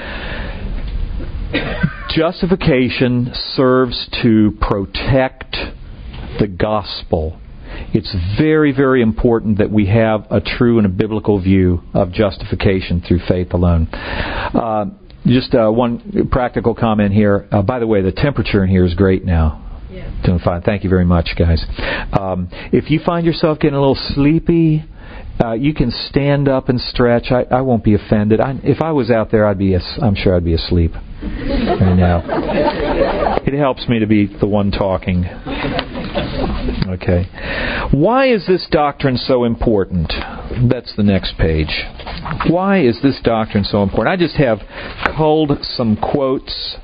Justification serves to protect the gospel. It's very, very important that we have a true and a biblical view of justification through faith alone. Just one practical comment here. By the way, the temperature in here is great now. Yeah. Doing fine. Thank you very much, guys. If you find yourself getting a little sleepy, you can stand up and stretch. I won't be offended. If I was out there, I'm sure I'd be asleep right now. It helps me to be the one talking. Okay. Why is this doctrine so important? That's the next page. Why is this doctrine so important? I just have culled some quotes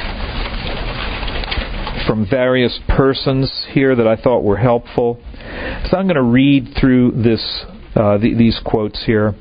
from various persons here that I thought were helpful. So I'm going to read through these quotes here.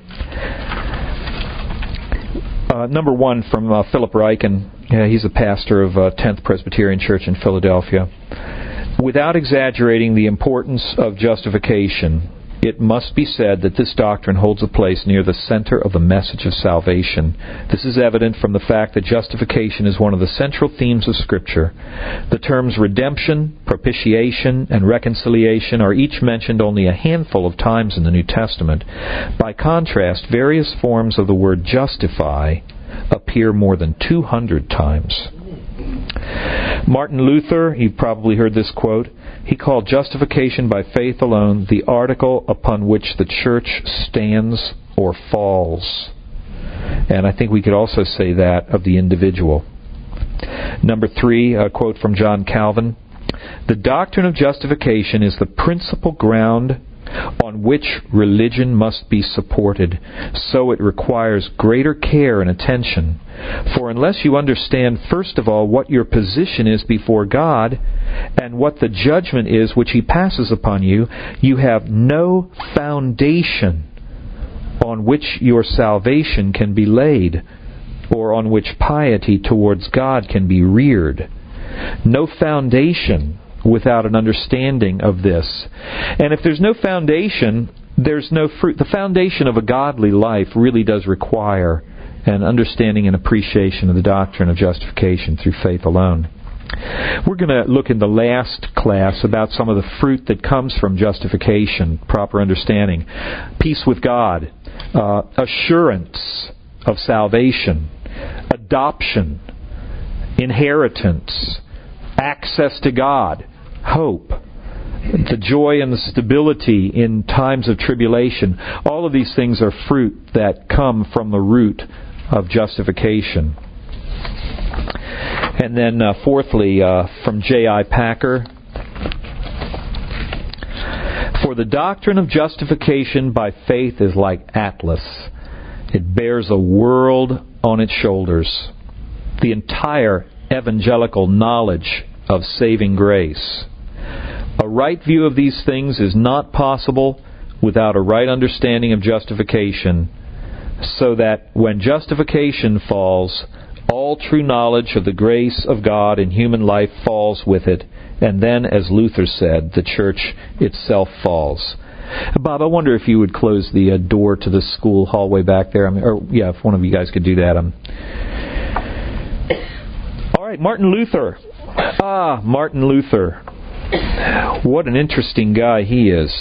Number 1 from Philip Ryken. He's a pastor of 10th Presbyterian Church in Philadelphia. Without exaggerating the importance of justification, it must be said that this doctrine holds a place near the center of the message of salvation. This is evident from the fact that justification is one of the central themes of Scripture. The terms redemption, propitiation, and reconciliation are each mentioned only a handful of times in the New Testament. By contrast, various forms of the word justify appear more than 200 times. Martin Luther, you've probably heard this quote, he called justification by faith alone the article upon which the church stands or falls. And I think we could also say that of the individual. Number 3, a quote from John Calvin. The doctrine of justification is the principal ground on which religion must be supported, so it requires greater care and attention. For unless you understand, first of all, what your position is before God, and what the judgment is which He passes upon you, you have no foundation on which your salvation can be laid, or on which piety towards God can be reared. No foundation without an understanding of this. And if there's no foundation, there's no fruit. The foundation of a godly life really does require an understanding and appreciation of the doctrine of justification through faith alone. We're going to look in the last class about some of the fruit that comes from justification, proper understanding. Peace with God, assurance of salvation, adoption, inheritance, access to God, hope, the joy and the stability in times of tribulation. All of these things are fruit that come from the root of justification. And then fourthly, from J.I. Packer, for the doctrine of justification by faith is like Atlas. It bears a world on its shoulders, the entire evangelical knowledge of saving grace. A right view of these things is not possible without a right understanding of justification, so that when justification falls, all true knowledge of the grace of God in human life falls with it, and then, as Luther said, the church itself falls. Bob, I wonder if you would close the door to the school hallway back there. If one of you guys could do that. All right, Martin Luther. Martin Luther. What an interesting guy he is.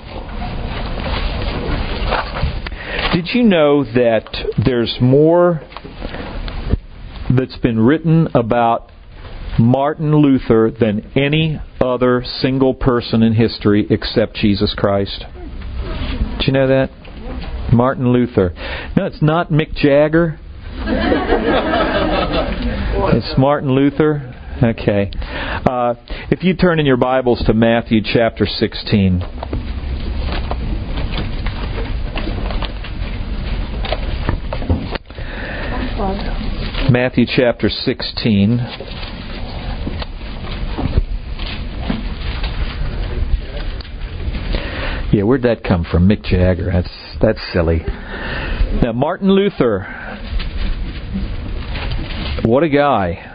Did you know that there's more that's been written about Martin Luther than any other single person in history except Jesus Christ? Did you know that? Martin Luther. No, it's not Mick Jagger. It's Martin Luther. Okay. If you turn in your Bibles to Matthew chapter 16. Matthew chapter 16. Yeah, where'd that come from? Mick Jagger. That's silly. Now, Martin Luther. What a guy.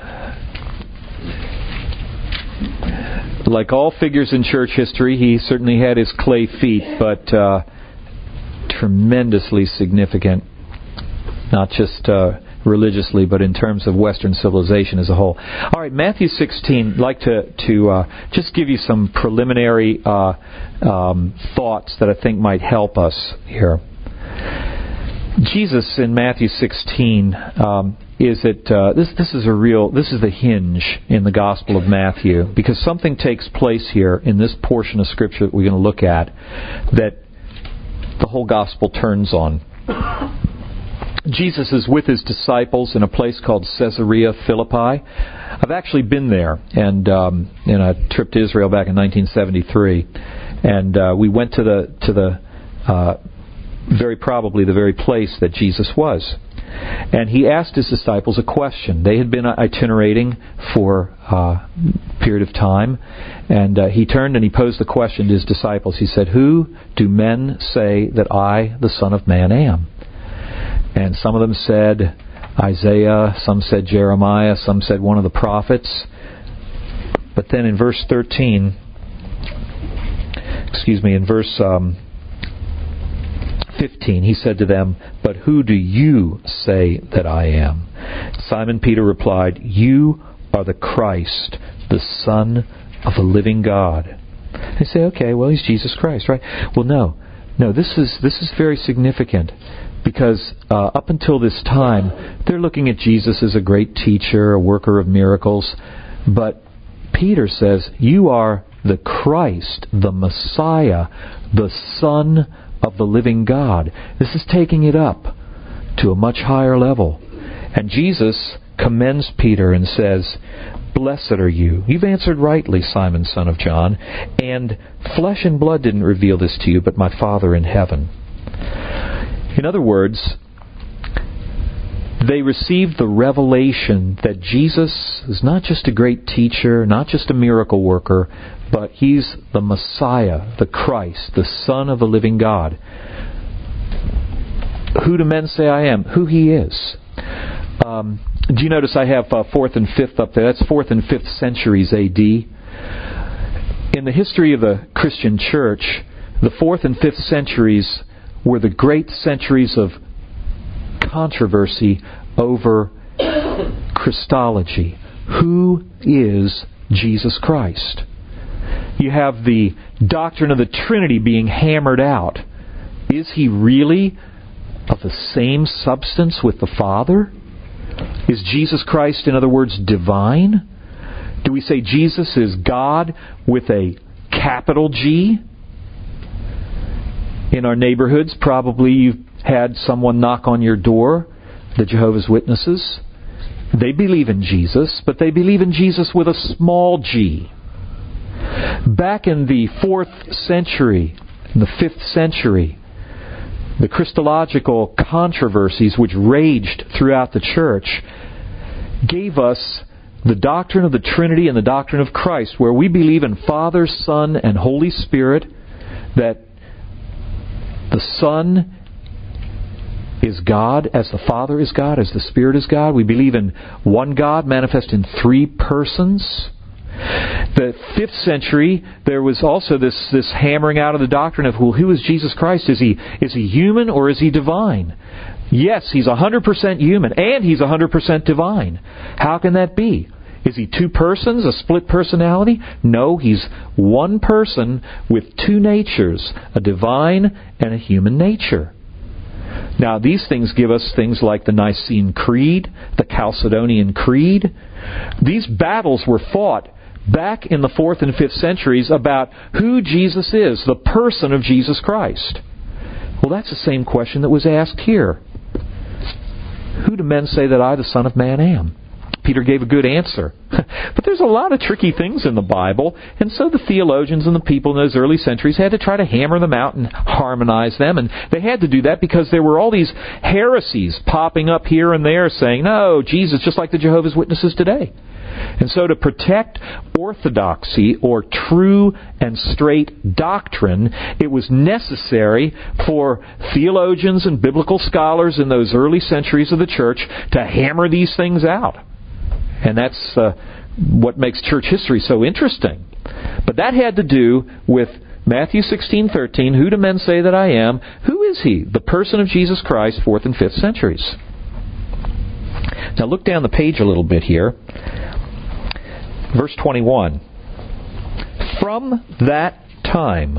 Like all figures in church history, he certainly had his clay feet, but tremendously significant. Not just religiously, but in terms of Western civilization as a whole. All right, Matthew 16. I'd like to just give you some preliminary thoughts that I think might help us here. Jesus in Matthew 16 this is the hinge in the Gospel of Matthew, because something takes place here in this portion of Scripture that we're going to look at that the whole Gospel turns on. Jesus is with his disciples in a place called Caesarea Philippi. I've actually been there, and in a trip to Israel back in 1973, and we went to the very probably the very place that Jesus was. And he asked his disciples a question. They had been itinerating for a period of time, and he turned and he posed the question to his disciples. He said, "Who do men say that I, the Son of Man, am?" And some of them said Isaiah, some said Jeremiah, some said one of the prophets. But then in verse 13, in verse 15, he said to them, "But who do you say that I am?" Simon Peter replied, "You are the Christ, the Son of the living God." They say, "Okay, well, he's Jesus Christ, right?" Well, no, this is very significant, because up until this time, they're looking at Jesus as a great teacher, a worker of miracles. But Peter says, "You are the Christ, the Messiah, the Son of the living God." This is taking it up to a much higher level. And Jesus commends Peter and says, "Blessed are you. You've answered rightly, Simon, son of John. And flesh and blood didn't reveal this to you, but my Father in heaven." In other words, they received the revelation that Jesus is not just a great teacher, not just a miracle worker, but he's the Messiah, the Christ, the Son of the living God. Who do men say I am? Who He is. Do you notice I have 4th and 5th up there? That's 4th and 5th centuries A.D. In the history of the Christian church, the 4th and 5th centuries were the great centuries of controversy over Christology. Who is Jesus Christ? You have the doctrine of the Trinity being hammered out. Is He really of the same substance with the Father? Is Jesus Christ, in other words, divine? Do we say Jesus is God with a capital G? In our neighborhoods, probably you've had someone knock on your door, the Jehovah's Witnesses. They believe in Jesus, but they believe in Jesus with a small g. Back in the 4th century, in the 5th century, the Christological controversies which raged throughout the church gave us the doctrine of the Trinity and the doctrine of Christ, where we believe in Father, Son, and Holy Spirit, that the Son is God, as the Father is God, as the Spirit is God. We believe in one God manifest in 3 persons. The 5th century, there was also this hammering out of the doctrine of, well, who is Jesus Christ? Is He human or is He divine? Yes, He's 100% human and He's 100% divine. How can that be? Is He 2 persons, a split personality? No, He's one person with 2 natures, a divine and a human nature. Now, these things give us things like the Nicene Creed, the Chalcedonian Creed. These battles were fought back in the 4th and 5th centuries about who Jesus is, the person of Jesus Christ. Well, that's the same question that was asked here. Who do men say that I, the Son of Man, am? Peter gave a good answer. But there's a lot of tricky things in the Bible, and so the theologians and the people in those early centuries had to try to hammer them out and harmonize them, and they had to do that because there were all these heresies popping up here and there saying, no, Jesus, just like the Jehovah's Witnesses today. And so to protect orthodoxy or true and straight doctrine, it was necessary for theologians and biblical scholars in those early centuries of the church to hammer these things out. And that's what makes church history so interesting. But that had to do with Matthew 16:13, who do men say that I am? Who is He? The person of Jesus Christ, 4th and 5th centuries. Now look down the page a little bit here. Verse 21. From that time.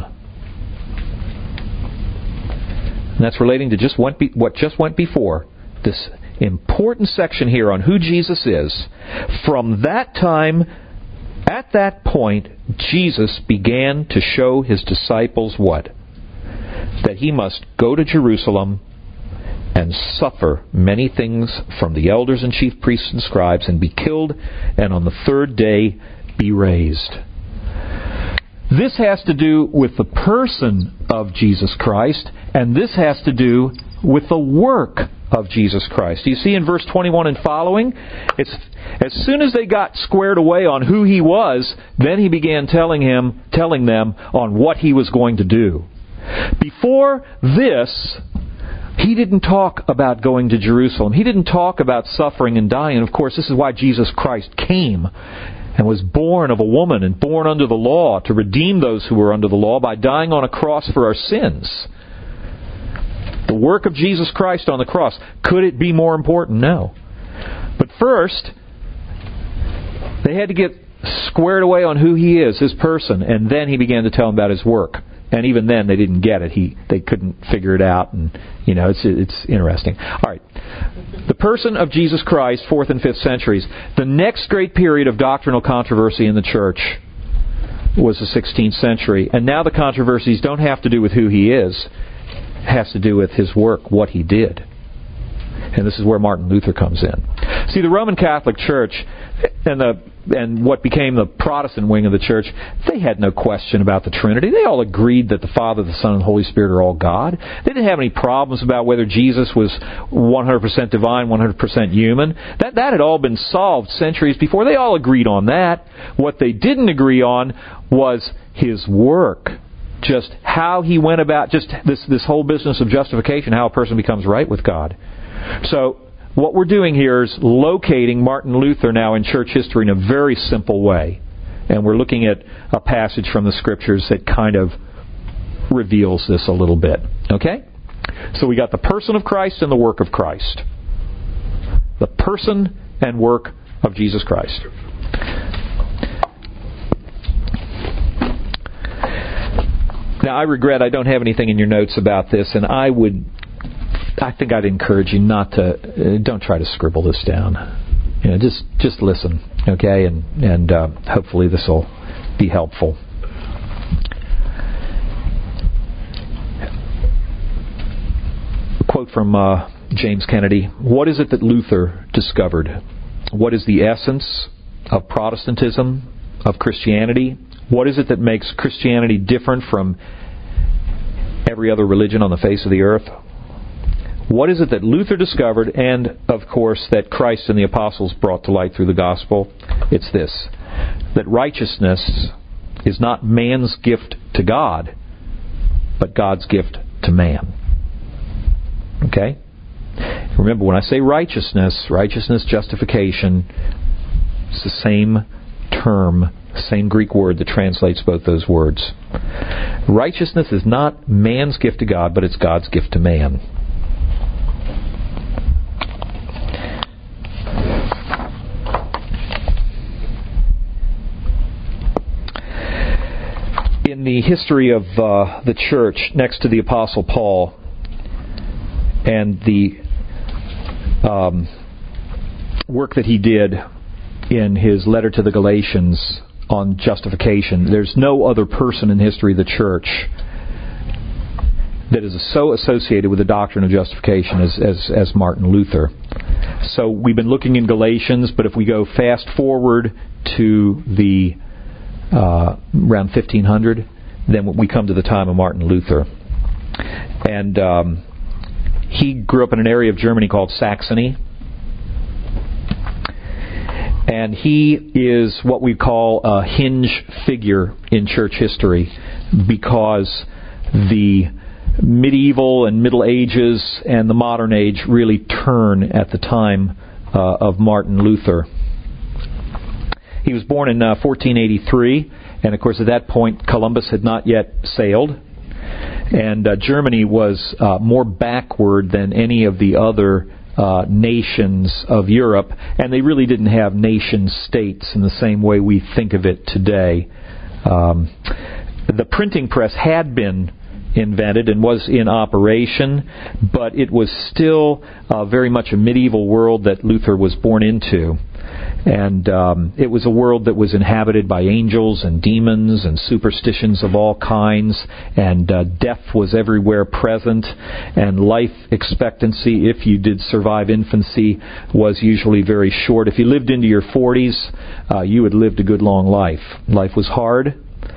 And that's relating to what just went before. This important section here on who Jesus is. From that time, at that point, Jesus began to show His disciples what? That He must go to Jerusalem and suffer many things from the elders and chief priests and scribes, and be killed, and on the 3rd day be raised. This has to do with the person of Jesus Christ, and this has to do with the work of Jesus Christ. You see in verse 21 and following, it's as soon as they got squared away on who He was, then He began telling them on what He was going to do. Before this, He didn't talk about going to Jerusalem. He didn't talk about suffering and dying. And of course, this is why Jesus Christ came and was born of a woman and born under the law to redeem those who were under the law by dying on a cross for our sins. The work of Jesus Christ on the cross. Could it be more important? No. But first, they had to get squared away on who He is, His person, and then He began to tell them about His work. And even then, they didn't get it. They couldn't figure it out, and it's interesting. All right, the person of Jesus Christ, 4th and 5th centuries. The next great period of doctrinal controversy in the church was the 16th century, and now the controversies don't have to do with who He is; it has to do with His work, what He did. And this is where Martin Luther comes in. See, the Roman Catholic Church and what became the Protestant wing of the church, they had no question about the Trinity. They all agreed that the Father, the Son, and the Holy Spirit are all God. They didn't have any problems about whether Jesus was 100% divine, 100% human. That had all been solved centuries before. They all agreed on that. What they didn't agree on was His work. just how he went about just this whole business of justification, how a person becomes right with God. So what we're doing here is locating Martin Luther now in church history in a very simple way. And we're looking at a passage from the Scriptures that kind of reveals this a little bit. Okay? So we got the person of Christ and the work of Christ. The person and work of Jesus Christ. Now, I regret I don't have anything in your notes about this, and I think I'd encourage you not to, don't try to scribble this down. Just listen, okay? And hopefully this will be helpful. A quote from James Kennedy. What is it that Luther discovered? What is the essence of Protestantism, of Christianity? What is it that makes Christianity different from every other religion on the face of the earth? What is it that Luther discovered and, of course, that Christ and the apostles brought to light through the gospel? It's this, that righteousness is not man's gift to God, but God's gift to man. Okay? Remember, when I say righteousness, justification, it's the same term, same Greek word that translates both those words. Righteousness is not man's gift to God, but it's God's gift to man. In the history of the church, next to the Apostle Paul and the work that he did in his letter to the Galatians on justification, there's no other person in history of the church that is so associated with the doctrine of justification as Martin Luther. So we've been looking in Galatians, but if we go fast forward to the around 1500, then we come to the time of Martin Luther. And he grew up in an area of Germany called Saxony. And he is what we call a hinge figure in church history because the medieval and Middle Ages and the modern age really turn at the time of Martin Luther. He was born in 1483, and of course at that point Columbus had not yet sailed, and Germany was more backward than any of the other nations of Europe, and they really didn't have nation states in the same way we think of it today. The printing press had been invented and was in operation, but it was still very much a medieval world that Luther was born into. And it was a world that was inhabited by angels and demons and superstitions of all kinds, and death was everywhere present, and life expectancy, if you did survive infancy, was usually very short. If you lived into your 40s, you had lived a good long life. Life was hard.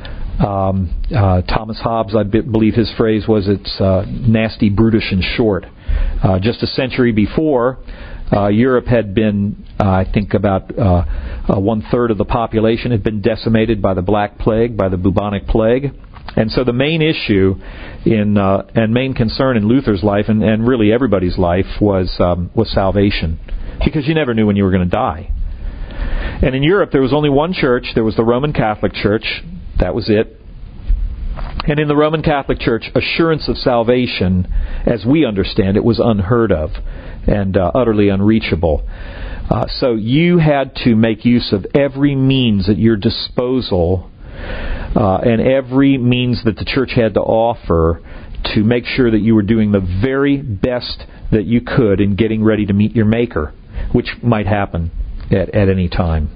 Thomas Hobbes, I believe his phrase was, it's nasty, brutish, and short. Just a century before, Europe had been, I think about 1/3 of the population had been decimated by the Black Plague, by the bubonic plague. And so the main issue and main concern in Luther's life, and really everybody's life, was salvation. Because you never knew when you were going to die. And in Europe there was only one church. There was the Roman Catholic Church. That was it. And in the Roman Catholic Church, assurance of salvation, as we understand it, was unheard of and utterly unreachable. So you had to make use of every means at your disposal and every means that the church had to offer to make sure that you were doing the very best that you could in getting ready to meet your Maker, which might happen at any time.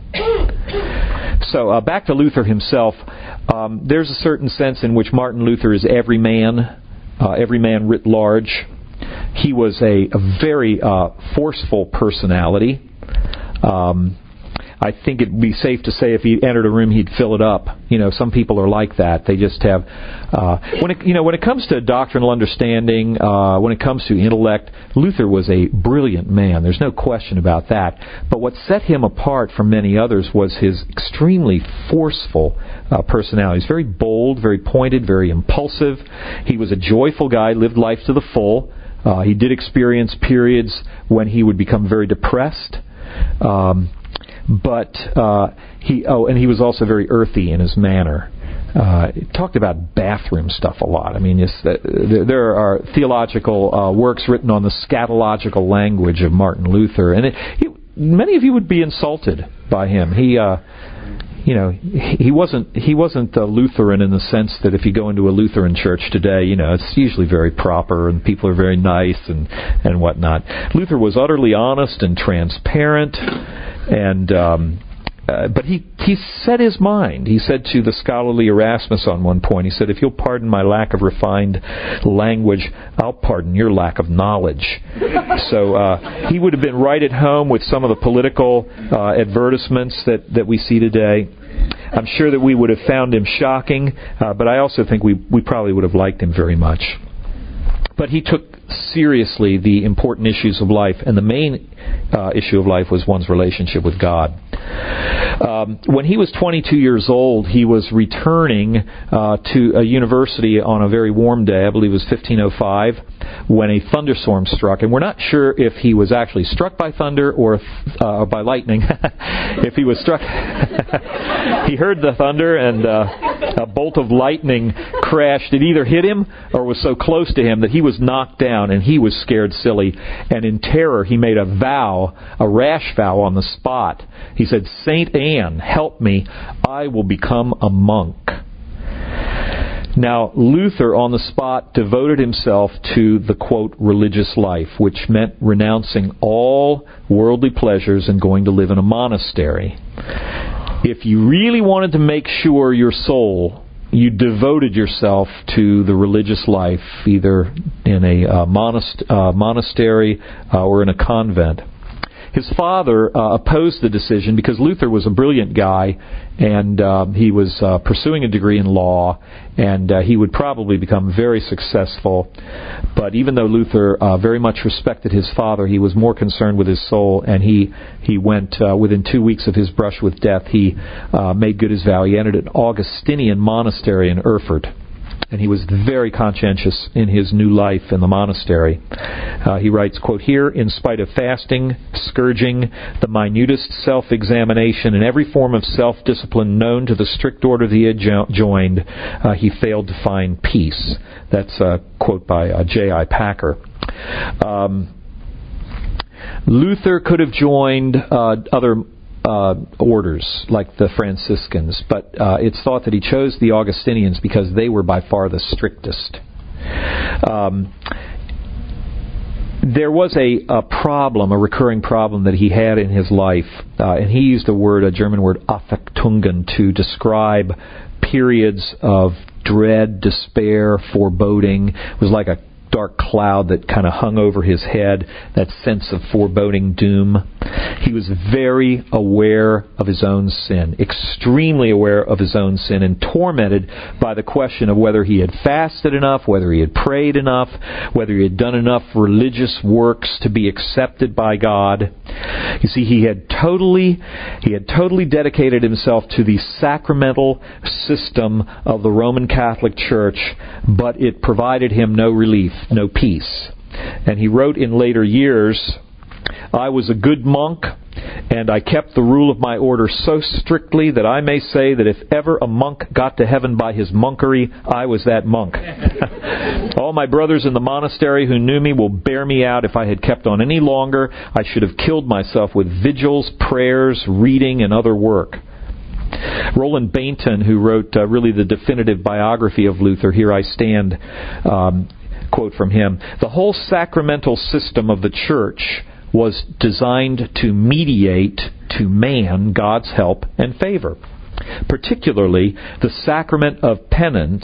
So back to Luther himself. There's a certain sense in which Martin Luther is every man writ large. He was a very forceful personality. I think it'd be safe to say if he entered a room, he'd fill it up. Some people are like that. They just have when it comes to doctrinal understanding, when it comes to intellect, Luther was a brilliant man. There's no question about that. But what set him apart from many others was his extremely forceful personality. He's very bold, very pointed, very impulsive. He was a joyful guy, lived life to the full. He did experience periods when he would become very depressed. But he was also very earthy in his manner. He talked about bathroom stuff a lot. I mean, there are theological works written on the scatological language of Martin Luther, and many of you would be insulted by him. He wasn't a Lutheran in the sense that if you go into a Lutheran church today, it's usually very proper and people are very nice and whatnot. Luther was utterly honest and transparent, but he set his mind. He said to the scholarly Erasmus on one point, he said, "If you'll pardon my lack of refined language, I'll pardon your lack of knowledge." So he would have been right at home with some of the political advertisements that we see today. I'm sure that we would have found him shocking, but I also think we probably would have liked him very much. But he took seriously the important issues of life, and the main issue of life was one's relationship with God. When he was 22 years old, he was returning to a university on a very warm day, I believe it was 1505, when a thunderstorm struck. And we're not sure if he was actually struck by thunder or by lightning. If he was struck, he heard the thunder and a bolt of lightning crashed. It either hit him or was so close to him that he was knocked down, and he was scared silly. And in terror, he made a rash vow on the spot. He said, "Saint Anne, help me, I will become a monk." Now, Luther, on the spot, devoted himself to the, quote, religious life, which meant renouncing all worldly pleasures and going to live in a monastery. If you really wanted to make sure your soul, you devoted yourself to the religious life, either in a monastery or in a convent. His father opposed the decision because Luther was a brilliant guy, and he was pursuing a degree in law, and he would probably become very successful. But even though Luther very much respected his father, he was more concerned with his soul, and he went, within 2 weeks of his brush with death, he made good his vow. He entered an Augustinian monastery in Erfurt. And he was very conscientious in his new life in the monastery. He writes, quote, "Here, in spite of fasting, scourging, the minutest self-examination, and every form of self-discipline known to the strict order that he had joined, he failed to find peace." That's a quote by J.I. Packer. Luther could have joined other orders like the Franciscans, but it's thought that he chose the Augustinians because they were by far the strictest. There was a problem, a recurring problem that he had in his life, and he used a German word, Affektungen, to describe periods of dread, despair, foreboding. It was like a dark cloud that kind of hung over his head, that sense of foreboding doom. He was very aware of his own sin, extremely aware of his own sin, and tormented by the question of whether he had fasted enough, whether he had prayed enough, whether he had done enough religious works to be accepted by God. You see, he had totally dedicated himself to the sacramental system of the Roman Catholic Church, but it provided him no relief, no peace. And he wrote in later years, "I was a good monk, and I kept the rule of my order so strictly that I may say that if ever a monk got to heaven by his monkery, I was that monk. All my brothers in the monastery who knew me will bear me out. If I had kept on any longer, I should have killed myself with vigils, prayers, reading, and other work." Roland Bainton, who wrote really the definitive biography of Luther, "Here I Stand," quote from him, "The whole sacramental system of the Church was designed to mediate to man God's help and favor. Particularly, the sacrament of penance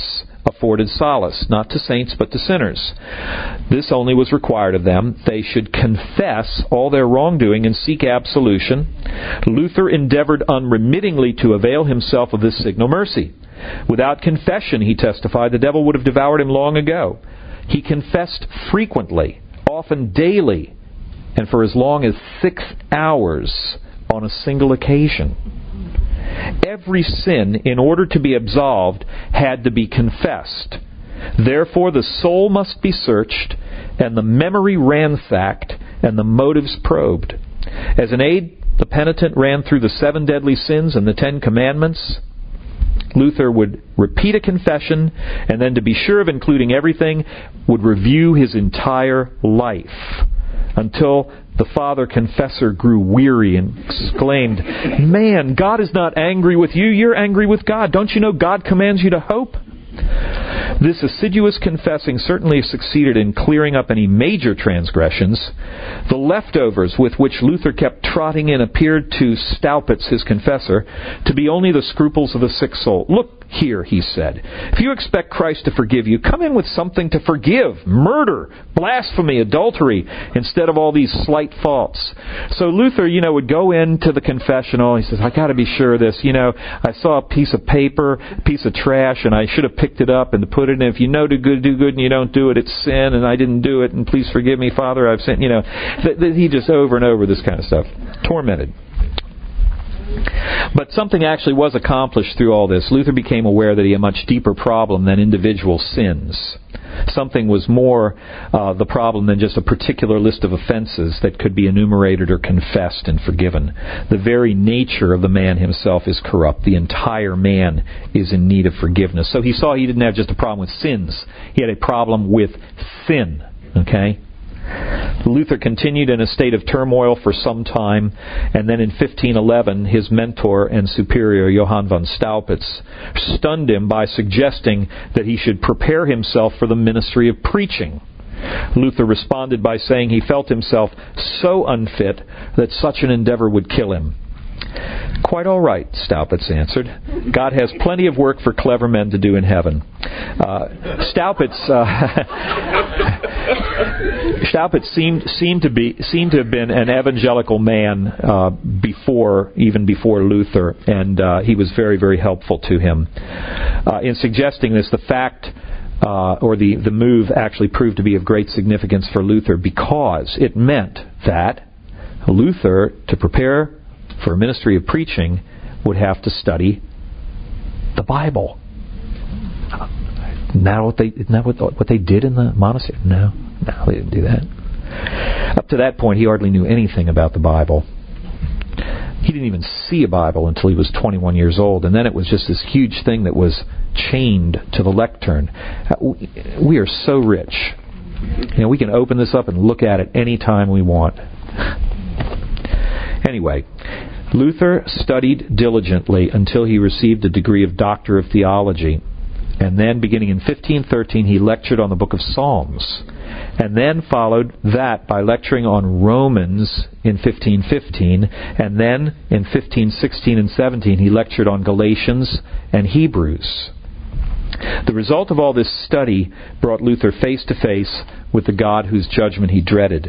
afforded solace, not to saints but to sinners. This only was required of them. They should confess all their wrongdoing and seek absolution. Luther endeavored unremittingly to avail himself of this signal mercy. Without confession, he testified, the devil would have devoured him long ago. He confessed frequently, often daily, and for as long as 6 hours on a single occasion. Every sin, in order to be absolved, had to be confessed. Therefore the soul must be searched, and the memory ransacked, and the motives probed. As an aid, the penitent ran through the 7 deadly sins and the 10 commandments. Luther would repeat a confession, and then, to be sure of including everything, would review his entire life, until the father confessor grew weary and exclaimed, "Man, God is not angry with you, you're angry with God. Don't you know God commands you to hope?" This assiduous confessing certainly succeeded in clearing up any major transgressions. The leftovers with which Luther kept trotting in appeared to Staupitz, his confessor, to be only the scruples of a sick soul. "Look here," he said, "if you expect Christ to forgive you, come in with something to forgive. Murder, blasphemy, adultery, instead of all these slight faults." So Luther, would go into the confessional. He says, "I got to be sure of this. I saw a piece of paper, a piece of trash, and I should have picked it up and to put it in. If you know to do good and you don't do it, it's sin, and I didn't do it, and please forgive me, Father, I've sinned." He just over and over this kind of stuff. Tormented. But something actually was accomplished through all this. Luther became aware that he had a much deeper problem than individual sins. Something was more the problem than just a particular list of offenses that could be enumerated or confessed and forgiven. The very nature of the man himself is corrupt. The entire man is in need of forgiveness. So he saw he didn't have just a problem with sins. He had a problem with sin. Okay? Luther continued in a state of turmoil for some time, and then in 1511 his mentor and superior, Johann von Staupitz, stunned him by suggesting that he should prepare himself for the ministry of preaching. Luther responded by saying he felt himself so unfit that such an endeavor would kill him. "Quite all right," Staupitz answered. "God has plenty of work for clever men to do in heaven." Staupitz seemed to have been an evangelical man before Luther, and he was very, very helpful to him. In suggesting this, the fact or the move actually proved to be of great significance for Luther, because it meant that Luther, to prepare for a ministry of preaching, would have to study the Bible. Isn't that what they did in the monastery? No, they didn't do that. Up to that point, he hardly knew anything about the Bible. He didn't even see a Bible until he was 21 years old, and then it was just this huge thing that was chained to the lectern. We are so rich. We can open this up and look at it any time we want. Anyway, Luther studied diligently until he received a degree of Doctor of Theology. And then, beginning in 1513, he lectured on the book of Psalms. And then followed that by lecturing on Romans in 1515. And then, in 1516 and 17, he lectured on Galatians and Hebrews. The result of all this study brought Luther face to face with the God whose judgment he dreaded.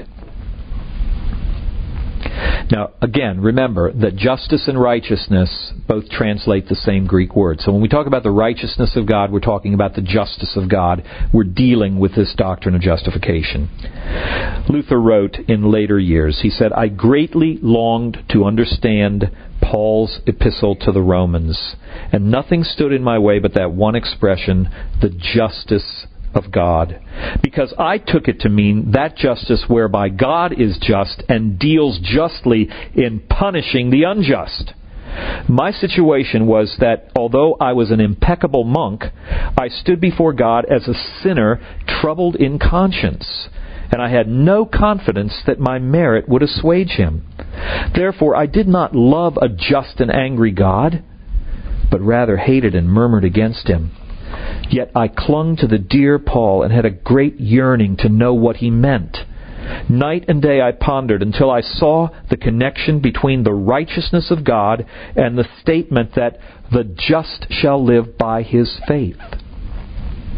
Now, again, remember that justice and righteousness both translate the same Greek word. So when we talk about the righteousness of God, we're talking about the justice of God. We're dealing with this doctrine of justification. Luther wrote in later years, he said, "I greatly longed to understand Paul's epistle to the Romans, and nothing stood in my way but that one expression, the justice of God, because I took it to mean that justice whereby God is just and deals justly in punishing the unjust. My situation was that although I was an impeccable monk, I stood before God as a sinner troubled in conscience, and I had no confidence that my merit would assuage Him. Therefore I did not love a just and angry God, but rather hated and murmured against Him. Yet I clung to the dear Paul and had a great yearning to know what he meant. Night and day I pondered until I saw the connection between the righteousness of God and the statement that the just shall live by his faith.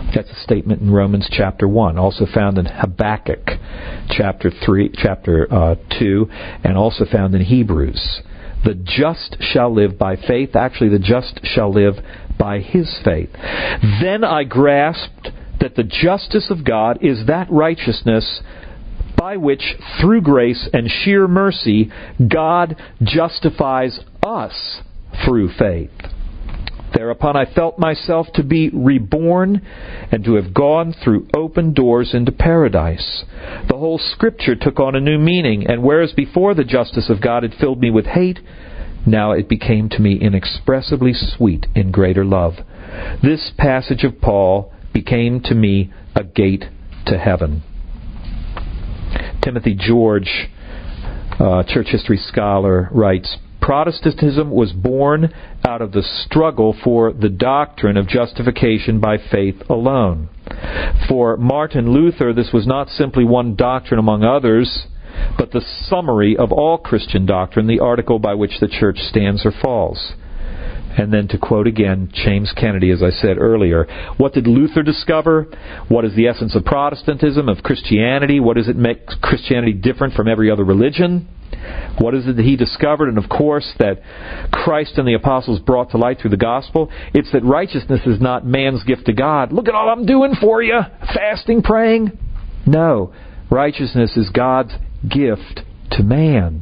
That's a statement in Romans chapter 1, also found in Habakkuk chapter 2, and also found in Hebrews. The just shall live by faith. Actually, the just shall live by his faith. Then I grasped that the justice of God is that righteousness by which, through grace and sheer mercy, God justifies us through faith. Thereupon I felt myself to be reborn and to have gone through open doors into paradise. The whole Scripture took on a new meaning, and whereas before the justice of God had filled me with hate, now it became to me inexpressibly sweet in greater love. This passage of Paul became to me a gate to heaven. Timothy George, church history scholar, writes, Protestantism was born out of the struggle for the doctrine of justification by faith alone. For Martin Luther, this was not simply one doctrine among others, but the summary of all Christian doctrine, the article by which the church stands or falls. And then to quote again James Kennedy, as I said earlier, what did Luther discover? What is the essence of Protestantism, of Christianity? What does it make Christianity different from every other religion? What is it that he discovered? And of course, that Christ and the apostles brought to light through the gospel. It's that righteousness is not man's gift to God. Look at all I'm doing for you. Fasting, praying. No. Righteousness is God's gift to man.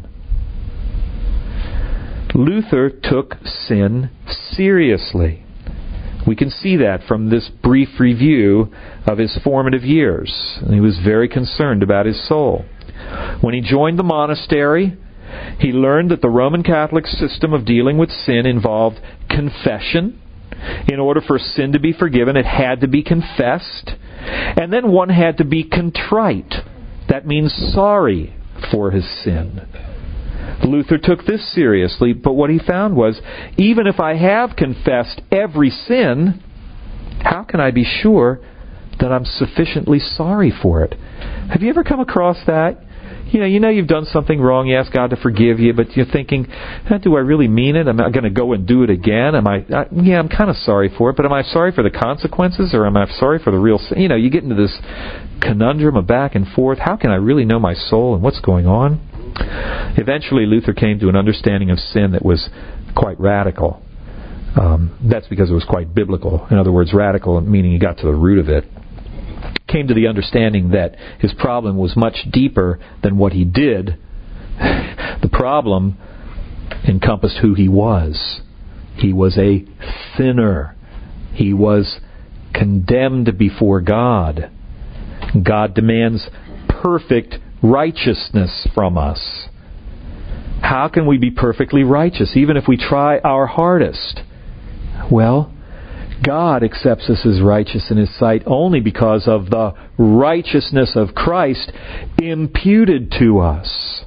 Luther took sin seriously. We can see that from this brief review of his formative years. He was very concerned about his soul. When he joined the monastery, he learned that the Roman Catholic system of dealing with sin involved confession. In order for sin to be forgiven, it had to be confessed. And then one had to be contrite. That means sorry for his sin. Luther took this seriously, but what he found was, even if I have confessed every sin, how can I be sure that I'm sufficiently sorry for it? Have you ever come across that? You know you've done something wrong, you ask God to forgive you, but you're thinking, do I really mean it? Am I going to go and do it again? I'm kind of sorry for it, but am I sorry for the consequences, or am I sorry for the real sin? You get into this conundrum of back and forth. How can I really know my soul and what's going on? Eventually, Luther came to an understanding of sin that was quite radical. That's because it was quite biblical. In other words, radical meaning he got to the root of it. Came to the understanding that his problem was much deeper than what he did. The problem encompassed who he was. He was a sinner. He was condemned before God. God demands perfect righteousness from us. How can we be perfectly righteous, even if we try our hardest? Well, God accepts us as righteous in His sight only because of the righteousness of Christ imputed to us.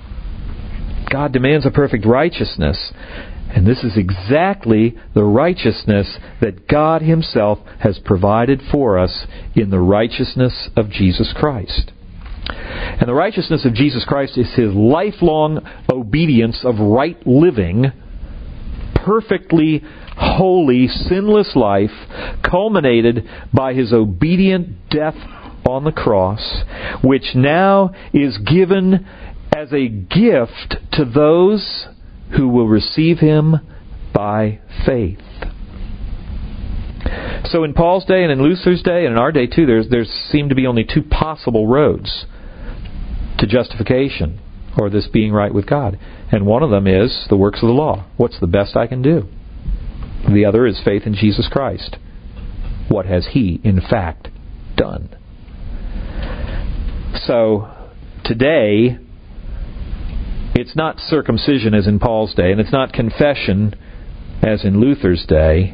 God demands a perfect righteousness, and this is exactly the righteousness that God Himself has provided for us in the righteousness of Jesus Christ. And the righteousness of Jesus Christ is His lifelong obedience of right living, perfectly holy, sinless life, culminated by His obedient death on the cross, which now is given as a gift to those who will receive Him by faith. So in Paul's day and in Luther's day and in our day too, there seem to be only two possible roads to justification, or this being right with God. And one of them is the works of the law. What's the best I can do? The other is faith in Jesus Christ. What has He, in fact, done? So, today, it's not circumcision as in Paul's day, and it's not confession as in Luther's day.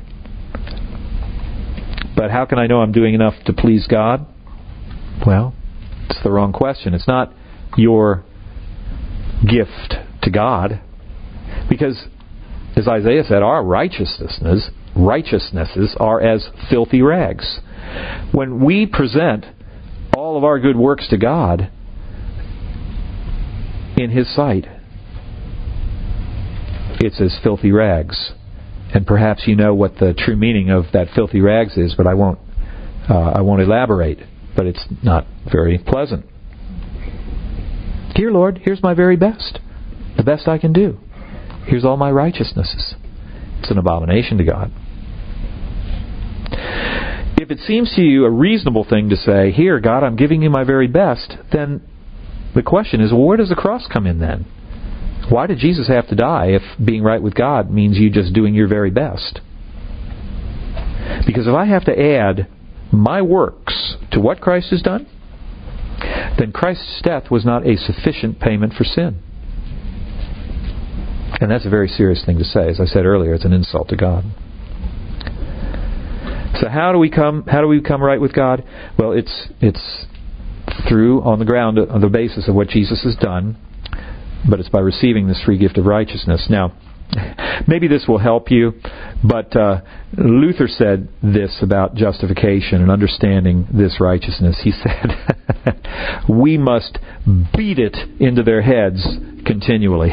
But how can I know I'm doing enough to please God? Well, it's the wrong question. It's not your gift to God. Because, as Isaiah said, our righteousnesses are as filthy rags. When we present all of our good works to God in His sight, it's as filthy rags. And perhaps you know what the true meaning of that filthy rags is, but I won't I won't elaborate, but it's not very pleasant. Here, Lord, here's my very best. The best I can do. Here's all my righteousnesses. It's an abomination to God. If it seems to you a reasonable thing to say, here, God, I'm giving you my very best, then the question is, well, where does the cross come in then? Why did Jesus have to die if being right with God means you just doing your very best? Because if I have to add my works to what Christ has done, then Christ's death was not a sufficient payment for sin. And that's a very serious thing to say. As I said earlier, it's an insult to God. So how do we become right with God? Well, it's through, on the ground, on the basis of what Jesus has done, but it's by receiving this free gift of righteousness. Now, maybe this will help you, but Luther said this about justification and understanding this righteousness. He said, we must beat it into their heads continually.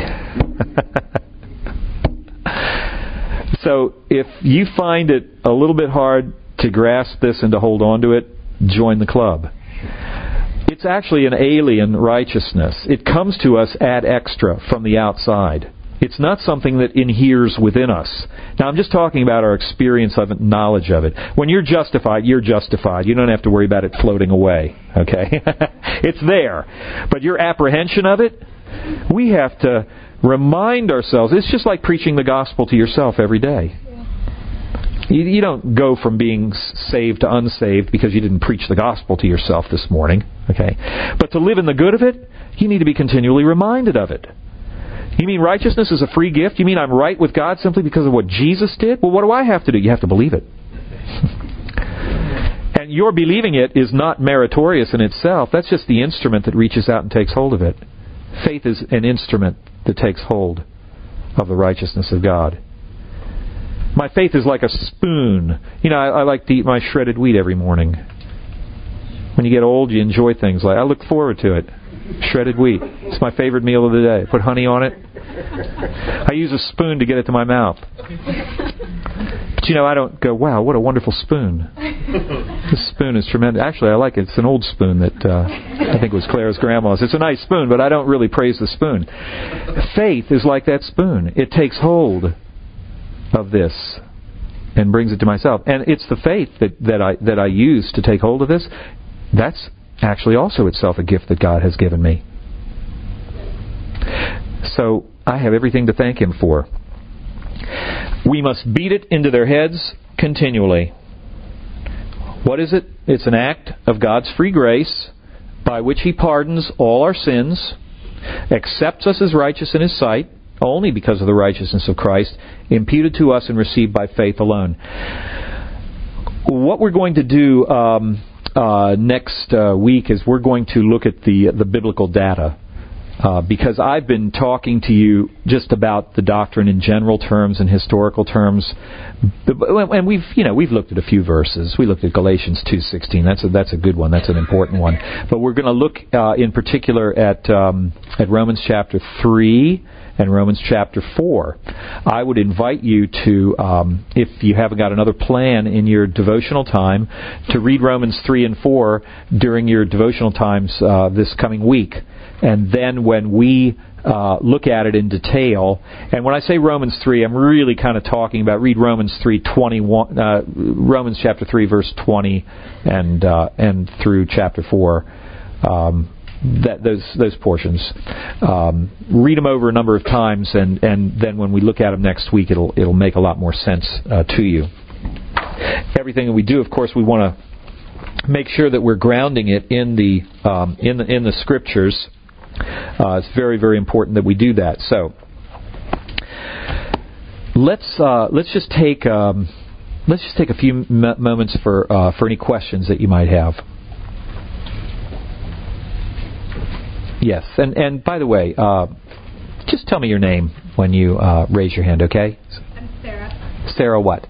So if you find it a little bit hard to grasp this and to hold on to it, join the club. It's actually an alien righteousness. It comes to us ad extra from the outside. It's not something that inheres within us. Now, I'm just talking about our experience of it, knowledge of it. When you're justified, you're justified. You don't have to worry about it floating away. Okay? It's there. But your apprehension of it, we have to remind ourselves. It's just like preaching the gospel to yourself every day. You don't go from being saved to unsaved because you didn't preach the gospel to yourself this morning. Okay? But to live in the good of it, you need to be continually reminded of it. You mean righteousness is a free gift? You mean I'm right with God simply because of what Jesus did? Well, what do I have to do? You have to believe it. And your believing it is not meritorious in itself. That's just the instrument that reaches out and takes hold of it. Faith is an instrument that takes hold of the righteousness of God. My faith is like a spoon. You know, I like to eat my shredded wheat every morning. When you get old, you enjoy things like, I look forward to it. Shredded wheat. It's my favorite meal of the day. Put honey on it. I use a spoon to get it to my mouth. But you know, I don't go, wow, what a wonderful spoon. This spoon is tremendous. Actually, I like it. It's an old spoon that I think was Clara's grandma's. It's a nice spoon, but I don't really praise the spoon. Faith is like that spoon. It takes hold of this and brings it to myself. And it's the faith that I use to take hold of this. That's actually also itself a gift that God has given me. So I have everything to thank Him for. We must beat it into their heads continually. What is it? It's an act of God's free grace by which He pardons all our sins, accepts us as righteous in His sight, only because of the righteousness of Christ, imputed to us and received by faith alone. What we're going to do next week is we're going to look at the biblical data. Because I've been talking to you just about the doctrine in general terms and historical terms, and we've looked at a few verses. We looked at Galatians 2:16. That's a good one. That's an important one. But we're going to look in particular at Romans chapter 3 and Romans chapter 4. I would invite you to, if you haven't got another plan in your devotional time, to read Romans 3 and 4 during your devotional times this coming week. And then when we look at it in detail, and when I say Romans 3, I'm really kind of talking about, read Romans 3:21, Romans chapter 3 verse 20, and through chapter 4. Those portions. Read them over a number of times, and then when we look at them next week, it'll make a lot more sense to you. Everything that we do, of course, we want to make sure that we're grounding it in the Scriptures. It's very, very important that we do that. So let's just take a few moments for any questions that you might have. Yes, and by the way, just tell me your name when you raise your hand, okay? I'm Sarah. Sarah what?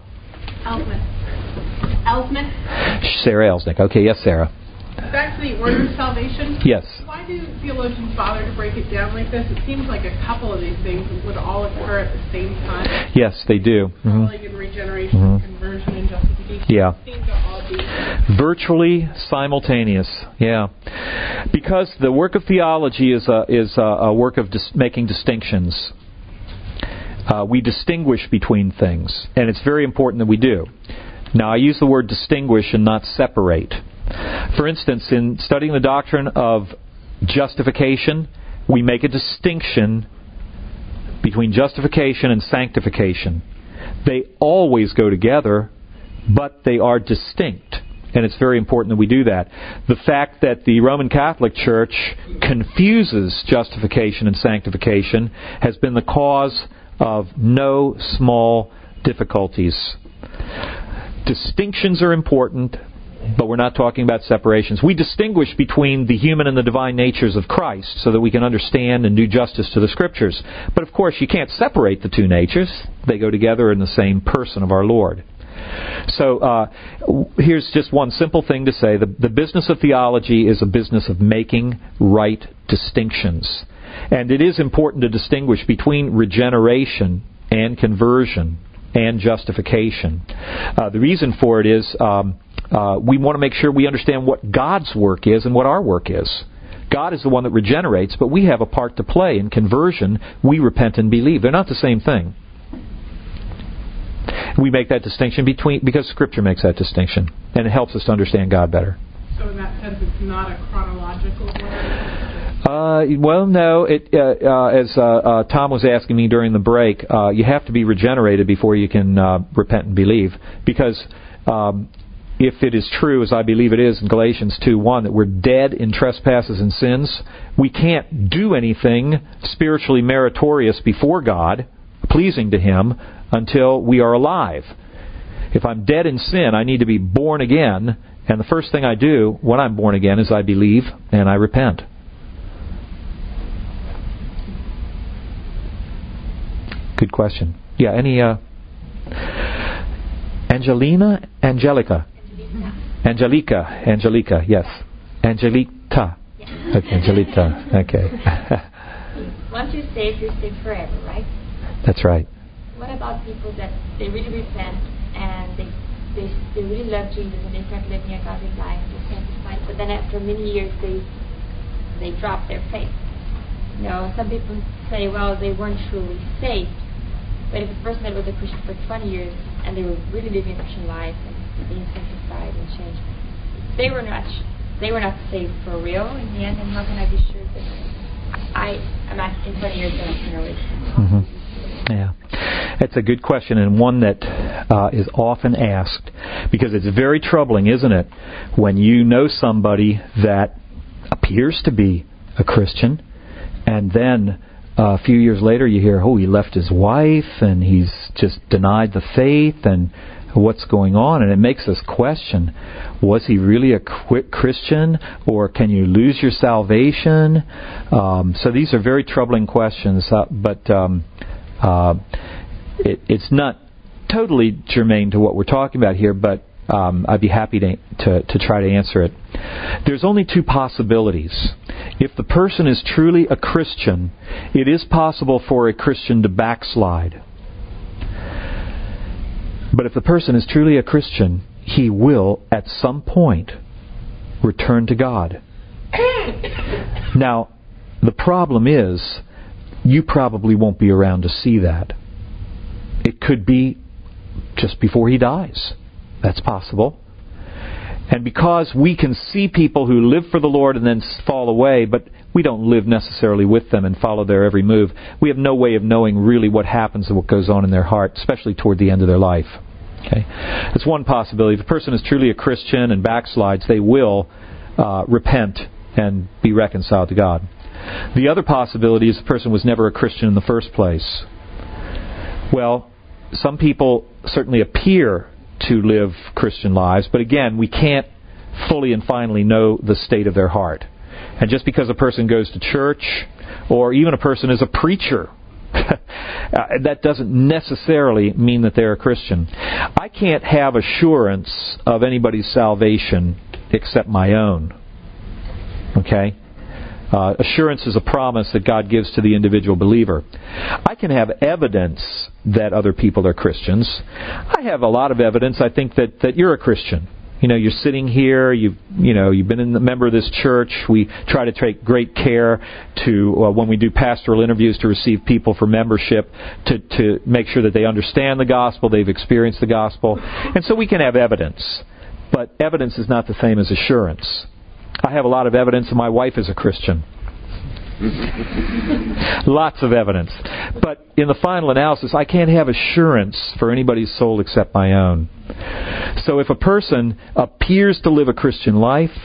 Elsnick. Sarah Elsnick. Okay, yes, Sarah. Back to the order of salvation. Yes. Why do theologians bother to break it down like this? It seems like a couple of these things would all occur at the same time. Yes, they do. Calling and regeneration, conversion and justification. Yeah. Seem to all Virtually simultaneous, yeah. Because the work of theology is a work of making distinctions. We distinguish between things, and it's very important that we do. Now, I use the word distinguish and not separate. For instance, in studying the doctrine of justification, we make a distinction between justification and sanctification. They always go together, but they are distinct. And it's very important that we do that. The fact that the Roman Catholic Church confuses justification and sanctification has been the cause of no small difficulties. Distinctions are important, but we're not talking about separations. We distinguish between the human and the divine natures of Christ so that we can understand and do justice to the Scriptures. But of course, you can't separate the two natures. They go together in the same person of our Lord. So here's just one simple thing to say. The business of theology is a business of making right distinctions. And it is important to distinguish between regeneration and conversion and justification. The reason for it is we want to make sure we understand what God's work is and what our work is. God is the one that regenerates, but we have a part to play in conversion. We repent and believe. They're not the same thing. We make that distinction because Scripture makes that distinction, and it helps us to understand God better. So in that sense, it's not a chronological order? Well, no. As Tom was asking me during the break, you have to be regenerated before you can repent and believe. Because if it is true, as I believe it is in Galatians 2:1, that we're dead in trespasses and sins, we can't do anything spiritually meritorious before God, pleasing to Him, until we are alive. If I'm dead in sin, I need to be born again, and the first thing I do when I'm born again is I believe and I repent. Good question. Yeah, any Angelica, yes. Angelita. Okay, Angelita. Okay. Once you're saved forever, right? That's right. What about people that they really repent and they really love Jesus and they start living a godly life and they're sanctified, but then after many years they drop their faith? You know, some people say, well, they weren't truly saved. But if a person that was a Christian for 20 years and they were really living a Christian life and being sanctified and changed, they were not saved for real in the end. And how can I be sure that I'm asking 20 years that I know it? Yeah, it's a good question, and one that is often asked, because it's very troubling, isn't it, when you know somebody that appears to be a Christian, and then a few years later you hear, he left his wife, and he's just denied the faith, and what's going on? And it makes us question, was he really a Christian, or can you lose your salvation? So these are very troubling questions, but it's not totally germane to what we're talking about here, but I'd be happy to try to answer it. There's only two possibilities. If the person is truly a Christian, it is possible for a Christian to backslide. But if the person is truly a Christian, he will, at some point, return to God. Now, the problem is, you probably won't be around to see that. It could be just before he dies. That's possible. And because we can see people who live for the Lord and then fall away, but we don't live necessarily with them and follow their every move, we have no way of knowing really what happens and what goes on in their heart, especially toward the end of their life. Okay, that's one possibility. If a person is truly a Christian and backslides, they will repent and be reconciled to God. The other possibility is the person was never a Christian in the first place. Well, some people certainly appear to live Christian lives, but again, we can't fully and finally know the state of their heart. And just because a person goes to church, or even a person is a preacher, that doesn't necessarily mean that they're a Christian. I can't have assurance of anybody's salvation except my own. Okay? Assurance is a promise that God gives to the individual believer. I can have evidence that other people are Christians. I have a lot of evidence, I think, that you're a Christian. You're sitting here. You've been a member of this church. We try to take great care to when we do pastoral interviews to receive people for membership to make sure that they understand the gospel, they've experienced the gospel, and so we can have evidence. But evidence is not the same as assurance. I have a lot of evidence that my wife is a Christian. Lots of evidence. But in the final analysis, I can't have assurance for anybody's soul except my own. So if a person appears to live a Christian life,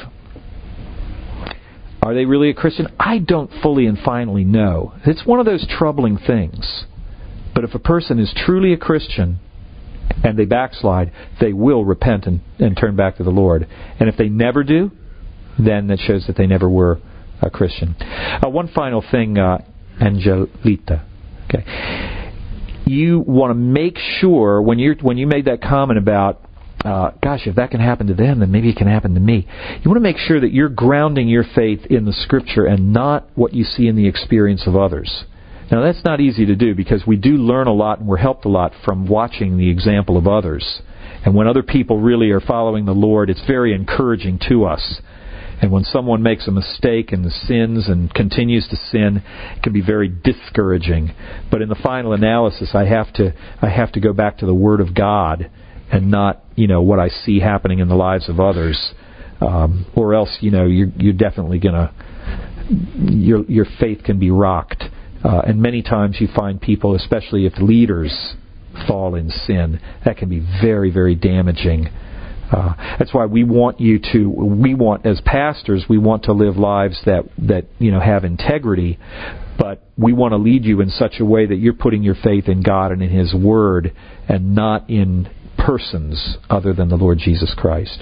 are they really a Christian? I don't fully and finally know. It's one of those troubling things. But if a person is truly a Christian and they backslide, they will repent and turn back to the Lord. And if they never do, then that shows that they never were a Christian. One final thing, Angelita. Okay, you want to make sure when you made that comment about, gosh, if that can happen to them, then maybe it can happen to me. You want to make sure that you're grounding your faith in the Scripture and not what you see in the experience of others. Now, that's not easy to do because we do learn a lot and we're helped a lot from watching the example of others. And when other people really are following the Lord, it's very encouraging to us. And when someone makes a mistake and sins and continues to sin, it can be very discouraging. But in the final analysis, I have to go back to the Word of God and not, what I see happening in the lives of others, or else, you're definitely gonna your faith can be rocked. And many times you find people, especially if leaders fall in sin, that can be very, very damaging. That's why we want as pastors, we want to live lives that have integrity, but we want to lead you in such a way that you're putting your faith in God and in His Word and not in persons other than the Lord Jesus Christ.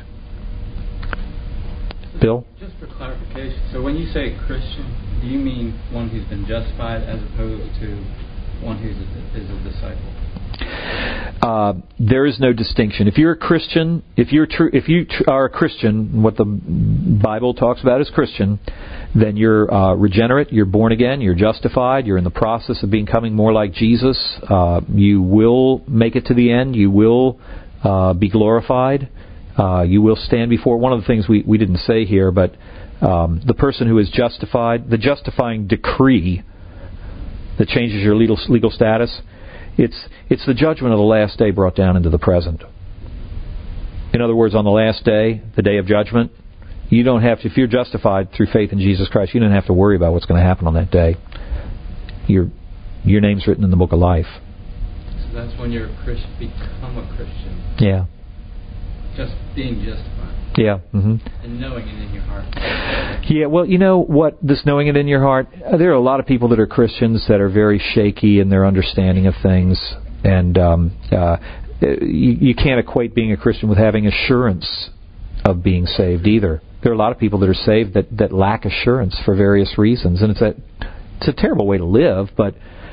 Bill? Just for clarification, so when you say Christian, do you mean one who's been justified as opposed to one who is a disciple? There is no distinction. If you're a Christian, if you are a Christian, what the Bible talks about as Christian, then you're regenerate, you're born again, you're justified, you're in the process of becoming more like Jesus. You will make it to the end. You will be glorified. You will stand before. One of the things we didn't say here, but the person who is justified, the justifying decree that changes your legal status, it's the judgment of the last day brought down into the present. In other words, on the last day, the day of judgment, you don't have to, if you're justified through faith in Jesus Christ, you don't have to worry about what's going to happen on that day. Your name's written in the book of life. So that's when you're a Christian, become a Christian. Yeah. Just being justified. Yeah. Mm-hmm. And knowing it in your heart. Yeah, well, you know what, this knowing it in your heart, there are a lot of people that are Christians that are very shaky in their understanding of things, and you can't equate being a Christian with having assurance of being saved either. There are a lot of people that are saved that lack assurance for various reasons, and it's a terrible way to live, but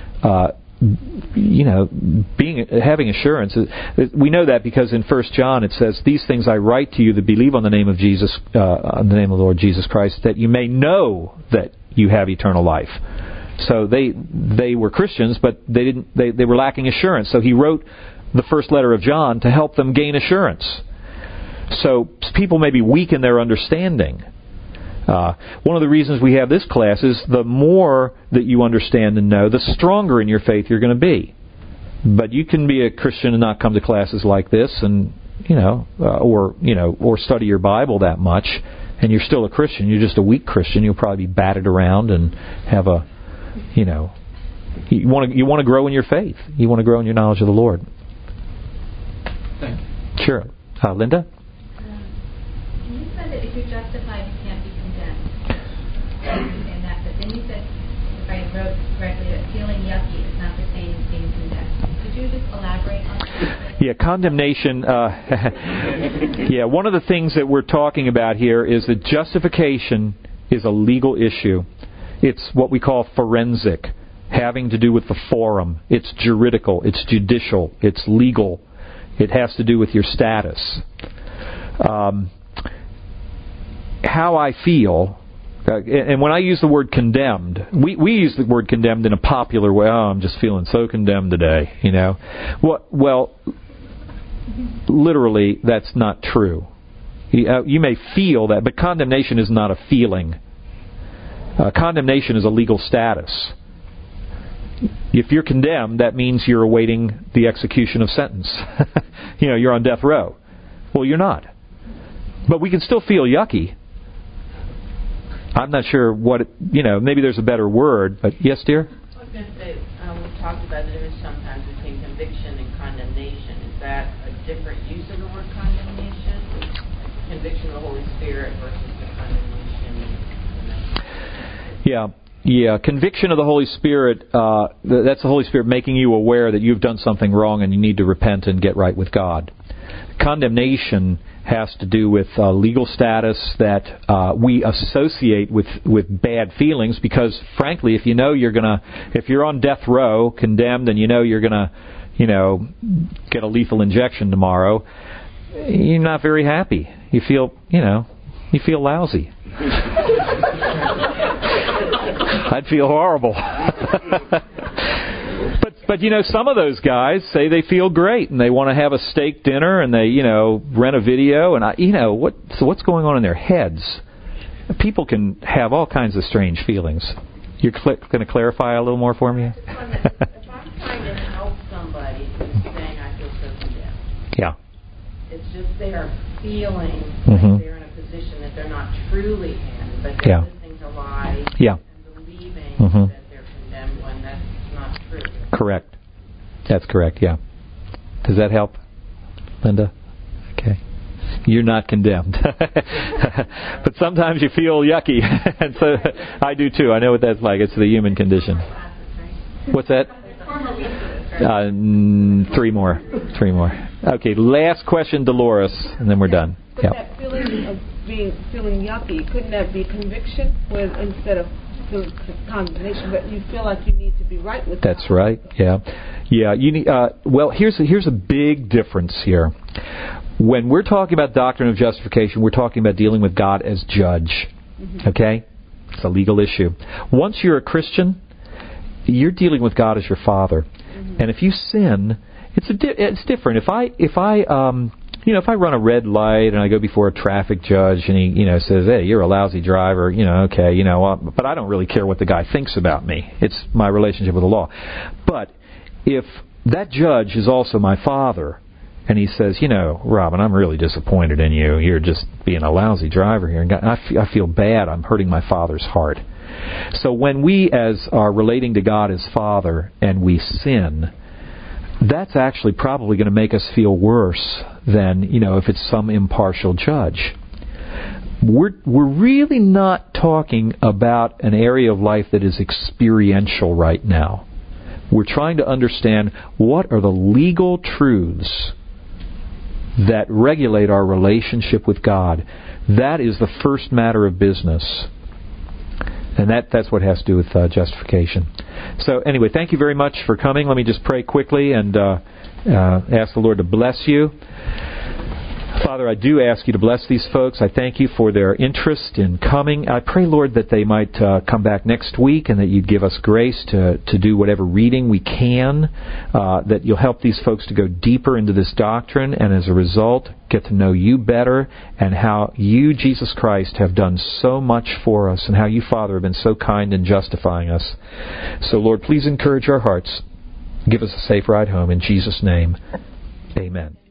having assurance, we know that because in 1 John it says, "These things I write to you that believe on the name of Jesus, on the name of the Lord Jesus Christ, that you may know that you have eternal life." So they were Christians, but they were lacking assurance. So he wrote the first letter of John to help them gain assurance. So people may be weak in their understanding. One of the reasons we have this class is the more that you understand and know, the stronger in your faith you're going to be. But you can be a Christian and not come to classes like this, and or study your Bible that much, and you're still a Christian. You're just a weak Christian. You'll probably be battered around and have you want to grow in your faith. You want to grow in your knowledge of the Lord. Thank you. Sure, Linda. You said that if you're justified, you can't be condemned. I understand that, but then you said, if I wrote correctly, that feeling yucky is not the same as being condemned. Could you just elaborate on that? Yeah, condemnation. One of the things that we're talking about here is that justification is a legal issue. It's what we call forensic, having to do with the forum. It's juridical, it's judicial, it's legal. It has to do with your status. How I feel, and when I use the word condemned, we use the word condemned in a popular way. Oh, I'm just feeling so condemned today, Well, literally, that's not true. You may feel that, but condemnation is not a feeling. Condemnation is a legal status. If you're condemned, that means you're awaiting the execution of sentence. You're on death row. Well, you're not. But we can still feel yucky. I'm not sure maybe there's a better word, but yes, dear? I was going to say, we talked about the difference sometimes between conviction and condemnation. Is that a different use of the word condemnation? Conviction of the Holy Spirit versus the condemnation? Yeah. Conviction of the Holy Spirit, that's the Holy Spirit making you aware that you've done something wrong and you need to repent and get right with God. Condemnation has to do with legal status that we associate with bad feelings, because frankly, if if you're on death row, condemned, and you're gonna, get a lethal injection tomorrow, you're not very happy. You feel lousy. I'd feel horrible. But some of those guys say they feel great and they want to have a steak dinner and they rent a video and what's going on in their heads? People can have all kinds of strange feelings. You're going to clarify a little more for me? If I'm trying to help somebody who's saying I feel so condemned, yeah, it's just they are feeling like they're in a position that they're not truly in, but they're listening to lies and believing that they're condemned when that's not true. Correct. That's correct, yeah. Does that help, Linda? Okay. You're not condemned. But sometimes you feel yucky. And so I do too. I know what that's like. It's the human condition. What's that? 3 more. Okay, last question, Dolores, and then we're done. But that feeling of feeling yucky, couldn't that be conviction instead of condemnation? But you feel like you need to be right with God. That's right. Yeah. You need. Well, here's a big difference here. When we're talking about doctrine of justification, we're talking about dealing with God as judge. Okay, it's a legal issue. Once you're a Christian, you're dealing with God as your Father, and if you sin, it's different. If I run a red light and I go before a traffic judge and he says, "Hey, you're a lousy driver," okay, but I don't really care what the guy thinks about me. It's my relationship with the law. But if that judge is also my father, and he says, "Robin, I'm really disappointed in you. You're just being a lousy driver here, and I feel bad. I'm hurting my Father's heart." So when we are relating to God as Father and we sin, that's actually probably going to make us feel worse than, if it's some impartial judge. We're really not talking about an area of life that is experiential right now. We're trying to understand what are the legal truths that regulate our relationship with God. That is the first matter of business. And that's what has to do with justification. So anyway, thank you very much for coming. Let me just pray quickly and ask the Lord to bless you. Father, I do ask you to bless these folks. I thank you for their interest in coming. I pray, Lord, that they might come back next week and that you'd give us grace to do whatever reading we can, that you'll help these folks to go deeper into this doctrine and as a result get to know you better and how you, Jesus Christ, have done so much for us and how you, Father, have been so kind in justifying us. So, Lord, please encourage our hearts. Give us a safe ride home. In Jesus' name, amen.